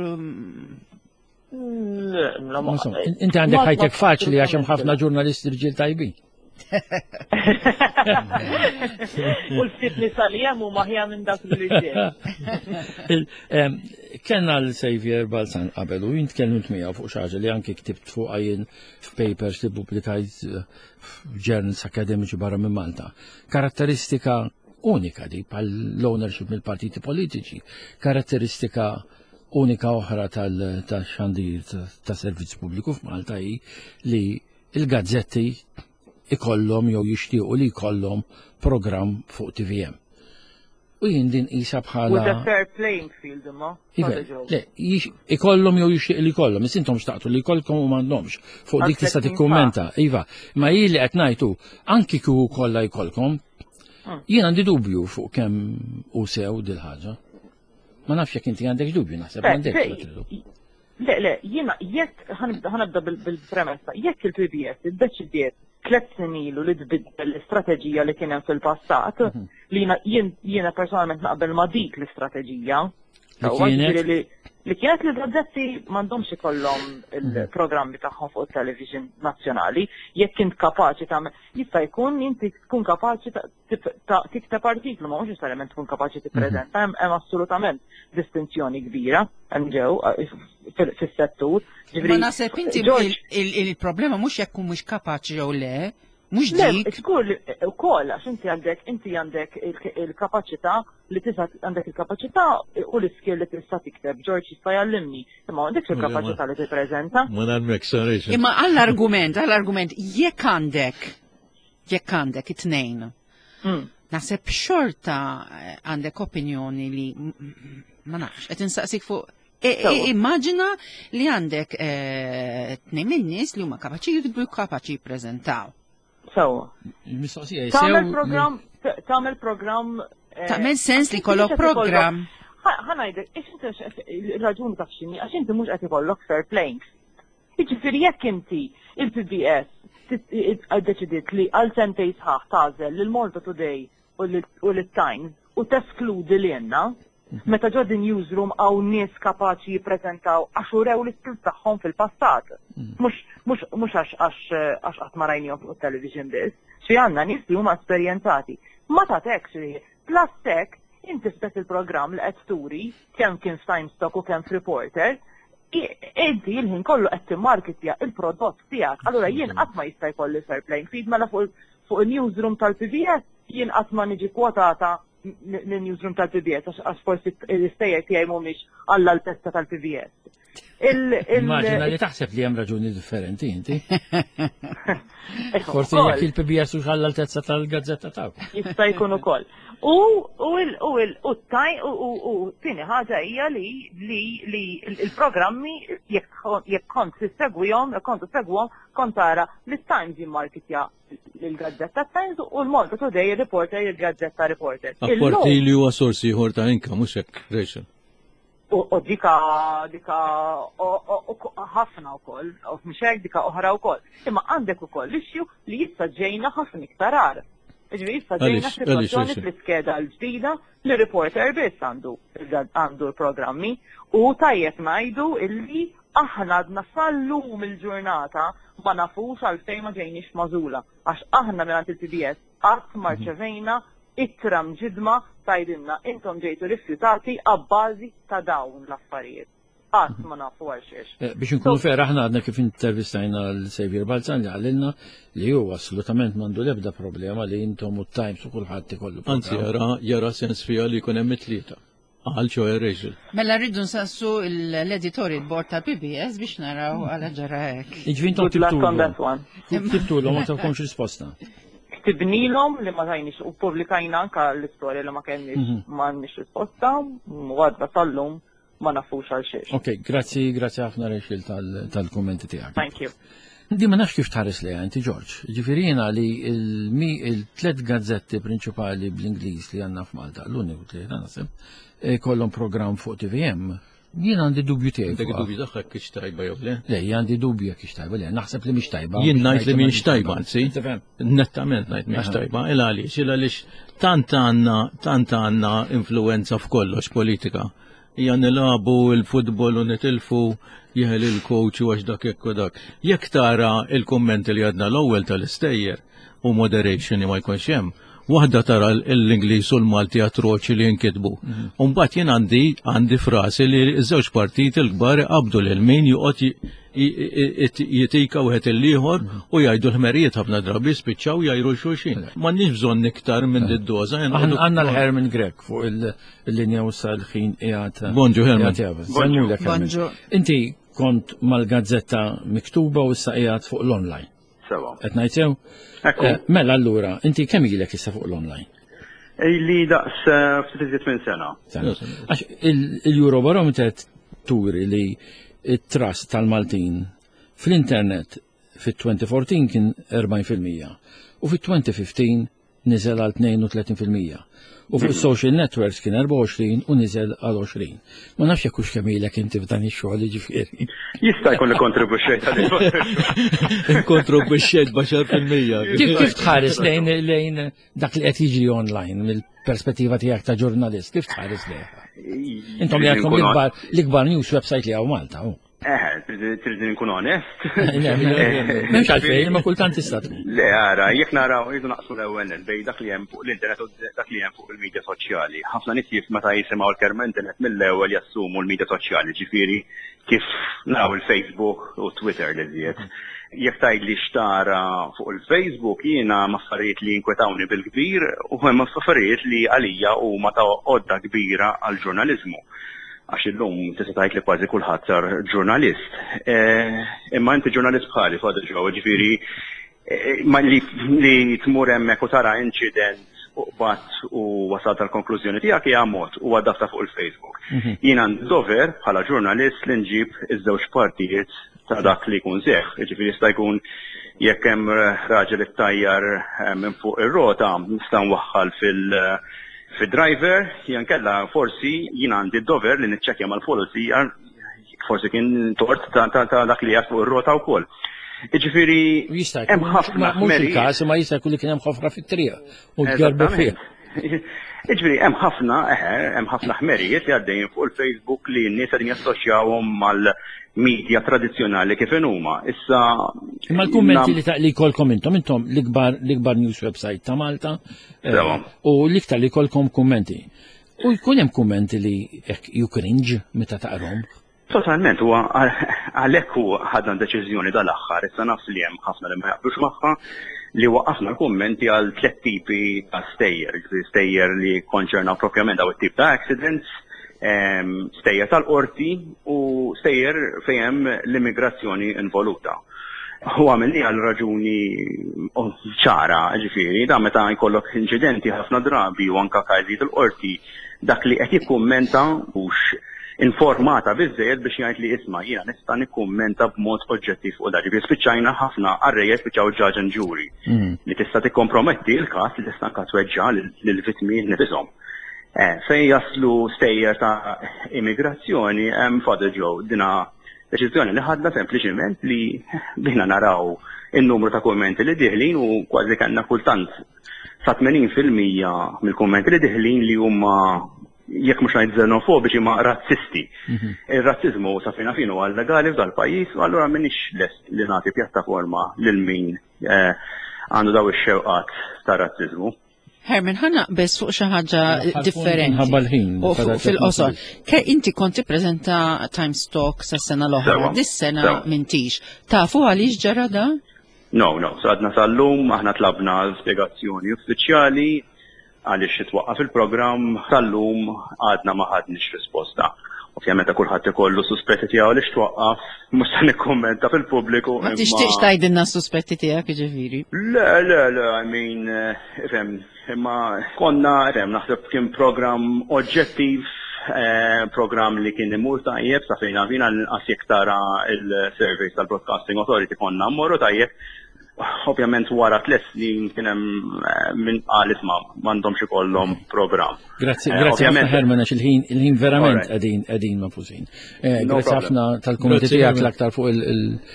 Inti għandek ħajtek faċli għax hemm ħafna ġurnalisti rġiel tajbin. U l-ftit nisa li hemm huma ħjar minn dak l-irġiel. Kenna l-Xavier Balzan qabel u jintkellimt miegħu fuq xi ħaġa li anke ktibt fuq għajin f'papers li pubblikajt f'journals akademiċi barra minn Malta. Karatteristika unika di pal-ownership mill-partiti politiċi, karatteristika unika oħra tal-xandir ta' servizz pubbliku f'Malta hi li il-gazzetti ikollhom jew jixtiequ li jkollhom programm fuq T V M. U jien din qisha bħala With a fair playing field, imma. Le, ikollhom jew jixtieq li jkollhom, is intom xtaqtu li jkollkom u m'għandhomx. Fuq dik tista' tikkummenta, iva, ma jien li qed ngħidu anki kieku kollha jkollkom, jien għandi dubju fuq kemm hu sew dil ħaġa. Ma nafx jekk inti għandek dubju naħseb għandek. Le, le, jiena jekk ħanibda bil-premessa, jekk il-P B S iddeċidiet tliet snin ilu li tbiddel l-istrateġija li kien hemm fil-passat, li jiena personalment naqbel ma dik l-istrateġija. Li kienet li gazzetti m'għandhomx ikollhom il-programmi tagħhom fuq it-television nazzjonali, jekk kint kapaċi tagħmel jista' jkun inti tkun kapaċi tikteb artiklu, ma mhux necessarjament tkun kapaċi tippreżenta, hemm assolutament distinzjoni kbira hemm ġew fis-settur. Ma naħseb inti il-problema mhux jekk mhux kapaċi jew le, mhux Le, dik. żgur ukoll għax inti għandek inti għandek il-kapaċità li tista' għandek il-kapaċità u l-iskill li tista' tikteb. George jista' jgħallimni, imma għandek il-kapaċità li tippreżenta. Ma nagħmlek sarriċ. Imma għall-argument, għall-argument, jekk għandek, jekk għandek it-tnejn, naħseb xorta għandek opinjoni li ma nafx, qed insaqsik fuq. Immaġina li għandek tnejn min-nies li huma kapaċi jiktbu kapaċi jippreżentaw. So, tagħmel programm, tagħmel programm. Tagħmel sens li kollok programm. Ħanajdek, ix inti raġuni taf x'inhi, għax inti mhux qed ikollok fair playing. Jiġifieri jekk inti il-P B S iddeċidiet li għal sentej sħaħ tagħżel lil Malta Today u lit-Times u teskludi lilna, meta ġoddi newsroom għaw nies kapaċi jippreżentaw għax urew l-iskil tagħhom fil-passat. Mhux għax qatt ma rajnihom fuq television biss, xi għandna nies li huma esperjenzati. Ma tagħtek xi plus hekk inti stess il-programm li qed turi kemm kien f'Time Stock u kemm f'Reporter, inti l-ħin kollu qed timmarketja il-prodott tiegħek. Allura jien qatt ma jista' jkolli fair playing field mela fuq il-newsroom tal-P B S jien qatt ma niġi kwotata l-newsroom tal-P B S, għax forsi l-istejjer tiegħi mhumiex għalla l-testa tal-P B S. Immaġina li taħseb li hemm raġuni differenti inti. Forsi jekk il-P B S u għalla l-testa tal-gazzetta tagħek. Jista' jkun ukoll. U t-taj u tieni ħaġa hija li il-programmi jekk kont tissegwihom, jekk kont tissegwhom kont tara l-Times jimmarkitja il-Gazzetta Times u l-Malta Today il-Reporter il-Gazzetta Reporter. Apporti li huwa sorsi ieħor ta' inka mhux hekk Rachel. U dika dika ħafna wkoll, u mhux hekk dika oħra wkoll. Imma għandek ukoll issue li jista' ġejna ħafna iktar rar. Ġifieri jista' ġejna situazzjoni fl-iskeda l-ġdida li Reporter biss għandu għandu l-programmi u tajjeb ngħidu illi aħna għadna sal-lum il-ġurnata ma nafux għalfejn ma ġejniex magħżula. Għax aħna mingħand il-P B S qatt ma rċevejna ittra mġidma tajdilna intom ġejtu rifjutati għabbażi ta' dawn l-affarijiet. Qatt ma nafu għal xiex. Biex nkunu fer aħna għadna kif intervistajna l-Xavier Balzan li għalilna li hu assolutament m'għandu l-ebda problema li intom u t-Times u kulħadd ikollu. Anzi jara jara sens fija li jkun hemm it-tlieta. Għal ċo Rachel. Mela rridu nsassu l-editorial board ta' P B S biex naraw għala ġara hekk. Iġvin tom tibtulhom ma tafhomx risposta. Ktibnilhom li ma tajniex u pubblikajna anke l-istorja li ma kenniex m'għandniex risposta u għadna tal-lum ma nafux għal xiex. Ok, grazzi, grazzi ħafna Rachel tal-kommenti tiegħek. Thank you. Di ma nafx kif tħares li għanti, George. Ġifirina li il-tlet gazzetti prinċipali bl-Ingliż li għanna f'Malta, l-uniku li għanasib, kollom program fuq T V M. Jien għandi dubju tiegħek. Dak dubju daħħak kiex tajba jew le? Le, għandi dubju kiex tajba, le, naħseb li mhix tajba. Jien ngħid li mhix tajba, anzi. Nettament ngħid mhix tajba, il għaliex, il għaliex tant għandna tant għandna influenza f'kollox politika. Hija nilagħbu l-futbol u nitilfu jeħel il-coach u għax dak jekk u dak. Jekk tara il-kummenti li għadna l-ewwel tal-istejjer, u moderation ma jkunx hemm. Waħda tara l-Ingliż u l-Malti atroċi li jinkitbu. Mbagħad jien għandi għandi frasi li ż-żewġ partit il-kbar qabdu lil min joqgħod jitika wieħed il-ieħor u jgħidu l-ħmerijiet ħafna drabi spiċċaw jgħidu xulxin. M'għandniex bżonn iktar minn id-doża. Għandna l-Herman Grek fuq il-linja u sal-ħin qiegħed. Bonġu Herman. Bonġu. Inti kont mal-gazzetta miktuba u issa qiegħed fuq l-online. Sewa. Qed ngħidsew? Mela allura, inti kemm ilek issa fuq l-online? Li daqs ftit minn sena. Għax il-Eurobarometer turi li it-trust tal-Maltin fl-internet fit-twenty fourteen kien erbgħin fil-mija u fit-twenty fifteen niżel għal tnejn u tletin fil-mija. U fuq social networks kien erba' u għoxrin u niżel għal għoxrin. Ma nafx jekk hux kemm ilek inti f'dan ix-xogħol jiġifieri. Jista' jkun ikkontribwixxejt għal Kontribwixxejt baxar fil-mija. Kif tħares lejn lejn dak li qed jiġri online mill-perspettiva tiegħek ta' ġurnalist, kif tħares lejha? Intom li għandkom l-ikbar news website li għaw Malta. Eh, trid nkun onest. M'hemmx għalfejn, ma kultant tista' tkun. Le ara, jekk naraw jridu naqsu l-ewwel bejn dak li hemm fuq l-internet u dak li hemm fuq il-medja soċjali. Ħafna nies meta jisimgħu l-kelma internet mill-ewwel jassumu l-medja soċjali, ġifieri kif naraw il-Facebook u Twitter li żjed. Jekk tgħidli xtara fuq il-Facebook jiena maffarijiet li jinkwetawni bil-kbir u hemm affarijiet li għalija huma ta' għodda kbira għall-ġurnaliżmu. Għax illum tista' tgħid li kważi kulħadd sar ġurnalist. Imma inti ġurnalist bħali fadda ġew, ġifieri ma li tmur hemmhekk u tara incident uqbad u wasal tal-konklużjoni tiegħek hija mod u għaddafta fuq il-Facebook. Jien għandi dover bħala ġurnalist li nġib iż-żewġ partijiet ta' dak li jkun seħħ. Ġifieri jista' jkun jekk hemm raġel ittajjar minn fuq ir-rota nista' nwaħħal fil- Fid-driver, jan kella forsi jien għandi d-dover li niċċekkja mal-polizija, forsi kien tort ta' dak li jasbu r-rota wkoll. Jiġifieri hemm ħafna ħmerijiet. Mhux ma jista' jkun li kien hemm ħofra fit-triq u tgerbu fih. Jiġifieri hemm ħafna hemm ħafna ħmerijiet li għaddejjin fuq il-Facebook li n-nies qegħdin jassoċjawhom mal-medja tradizzjonali kif huma. Issa imma l-kummenti li li jkollkom intom intom l-ikbar l-ikbar news website ta' Malta u l-iktar li jkollkom kummenti. U jkun hemm kummenti li you cringe meta taqrom. Totalment, huwa għalhekk hu ħadna deċiżjoni dal-aħħar, issa naf li hemm ħafna li ma jaqblux magħha li waqafna l-kummenti għal tliet tipi ta' stejjer, stejjer li konċernaw propjament daw it-tip ta' accidents, stejjer tal-qorti u stejjer fejn hemm l-immigrazzjoni involuta. U għamilni għal raġuni ċara, ġifieri, da meta jkollok inċidenti ħafna drabi u anka każijiet il-qorti dak li qed jikkummenta hux informata biżżejjed biex jgħid li isma' jiena nista' nikkummenta b'mod oġġettiv fuq dak. Spiċċajna ħafna arrejiet spiċċaw judge and jury li tista' tikkomprometti l-każ li tista' anke tweġġa' lill-vittmi nifishom. Fejn jaslu stejjer ta' immigrazzjoni hemm fadel ġew dina deċiżjoni li ħadna sempliċiment li bina naraw in-numru ta' kummenti li diħlin u kważi kellna kultant sa tmenin fil-mija mill-kummenti li diħlin li huma jekk mhux ngħid xenofobiċi ma razzisti. Ir-razziżmu sa fina finu għal legali f'dal-pajjiż u allura m'iniex lest li nagħti pjattaforma lil min għandu daw ix-xewqat ta' razziżmu. Herman, ħana bes fuq xi ħaġa differenti. U fil-qosor. Inti konti preżenta Times Talk sa-sena l-oħra, dis-sena m'intix. Tafu għaliex ġara da? No, no, sadna sal-lum aħna tlabna spjegazzjoni uffiċjali għaliex itwaqqaf il-programm tal-lum għadna ma ħadniex risposta. Ovvjament kulħadd ikollu suspetti tiegħu li xtwaqqaf mhux se nikkummenta fil-pubbliku. Ma tixtieqx tgħidilna s-suspetti tiegħek jiġifieri? Le, le, le, I mean, ifhem, imma konna ifhem naħseb kien programm oġġettiv, programm li kien imur tajjeb sa fejn għavina nqas jekk tara il-Service tal-Broadcasting Authority konna mmorru tajjeb. Ovvjament wara tliet snin kien hemm min qal isma' m'għandhomx ikollhom programm. Grazzi, grazzi ħafna Herman għax il-ħin il-ħin verament qegħdin qegħdin magħfużin. Grazzi ħafna tal-kummenti tiegħek l-aktar fuq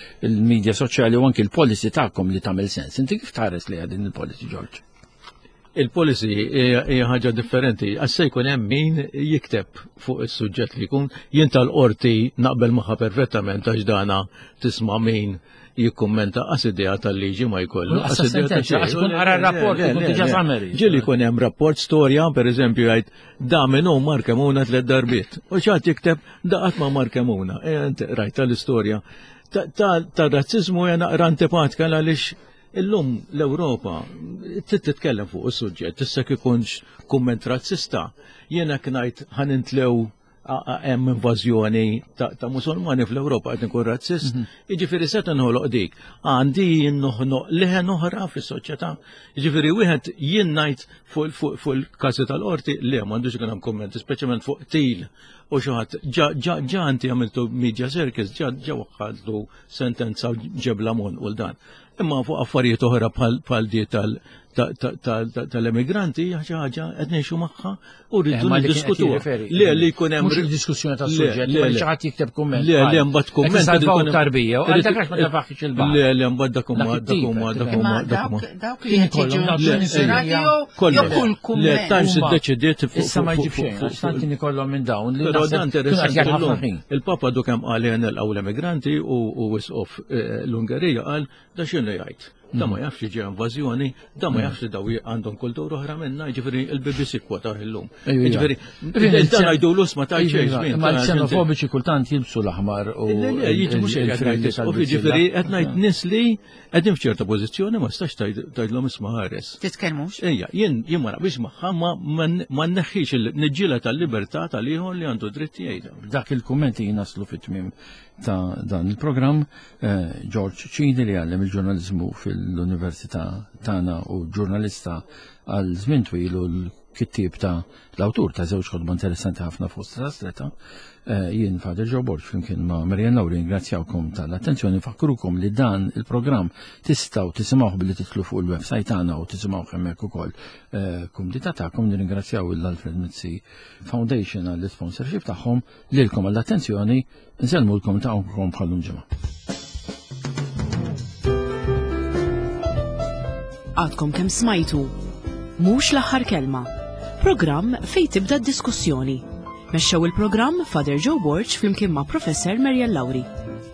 il-medja soċjali u anke l-policy tagħkom li tagħmel sens. Inti kif tħares li din il-policy, George? il-policy hija ħaġa differenti. Għassa jkun hemm min jikteb fuq is-suġġett li jkun jien tal-qorti naqbel magħha perfettament għax dana tisma' min jikkummenta għas idea tal-liġi ma jkollu. Għax kun ara rapport kun diġà sameri. Ġieli jkun hemm rapport storja, pereżempju jgħid da minnu markemuna tliet darbiet. U xatt jikteb da qatt ma markemuna. Rajt tal-istorja. Ta' razzizmu hija naqra antipatika għaliex illum l-Ewropa titkellem fuq is-suġġett, issa kikunx kumment razzista, jiena ngħid ħanintlew hemm invażjoni ta' Musulmani fl-Ewropa qed inkun razzist, jiġifieri se tinħoloq dik. Għandi noħnoq leħen oħra fis-soċjetà. Jiġifieri wieħed jien ngħid fuq il-każi tal-qorti le m'għandux ikun hemm kumment, speċjalment fuq til u xi ħadd ġa inti għamiltu media circus, ġa ġa waħħaltu sentenza ġebla mon u dan. Imma fuq affarijiet oħra bħal di tal-emigranti xi ħaġa qed ngħixu magħha u rridu niddiskutuha. Le li jkun hemm diskussjoni ta' suġġett, ma xi ħadd jikteb kumment. Le le mbagħad kumment ikun tarbija u għal dak ma tafaħx il-baħ. Le le mbagħad dak huma dak huma dak huma dak huma. Dawk li jiġu jew kull kumment. Le Times iddeċidiet fuq. Issa ma jġib xejn, għax tant ikollhom minn dawn li Però dan interessanti. Il-Papa du kemm qal nilqgħu l-emigranti u wisqof l-Ungerija qal da x'inhu jgħid. Da ma jafx jiġi invażjoni, da ma jafx daw għandhom kultura oħra minna, jiġifieri il-B B C kwota illum. Jiġifieri dan ngħidulu ma ta' xejn. Ma l-xenofobiċi kultant jilbsu l-aħmar u jiġi mhux hekk u jiġifieri qed ngħid nies li qegħdin f'ċerta pożizzjoni ma stax tgħidlhom isma' ħares. Titkellmux? Ejja, jien jien ma naqbilx magħha ma nneħħix il-niġġiela tal-libertà tal-ieħor li għandu dritt jgħidha. Dak il-kummenti jinaslu fit-tmiem ta' dan il-programm, George Cini li għallem il-ġurnalizmu fil-Università tagħna u ġurnalista għal żmien twil u l-kittib ta' l-awtur ta' żewġ ħodma interessanti ħafna fost trasleta. Jien Father Joe Borg flimkien ma' Marian Lawri ringrazzjawkom tal-attenzjoni, fakrukom li dan il-programm tistgħu tisimgħuh billi titlu fuq il-website tagħna u tisimgħuh hemmhekk ukoll. Kumdita tagħkom nirringrazzjaw l-Alfred Mizzi Foundation għall-sponsorship tagħhom lilkom għall-attenzjoni. Nselmulkom ta'kom bħallum ġimgħa. Għadkom kemm smajtu mhux l-aħħar kelma. Programm fejn tibda d-diskussjoni. Mexxew il-programm Father Joe Borg flimkien ma' Professor Marian Lawri.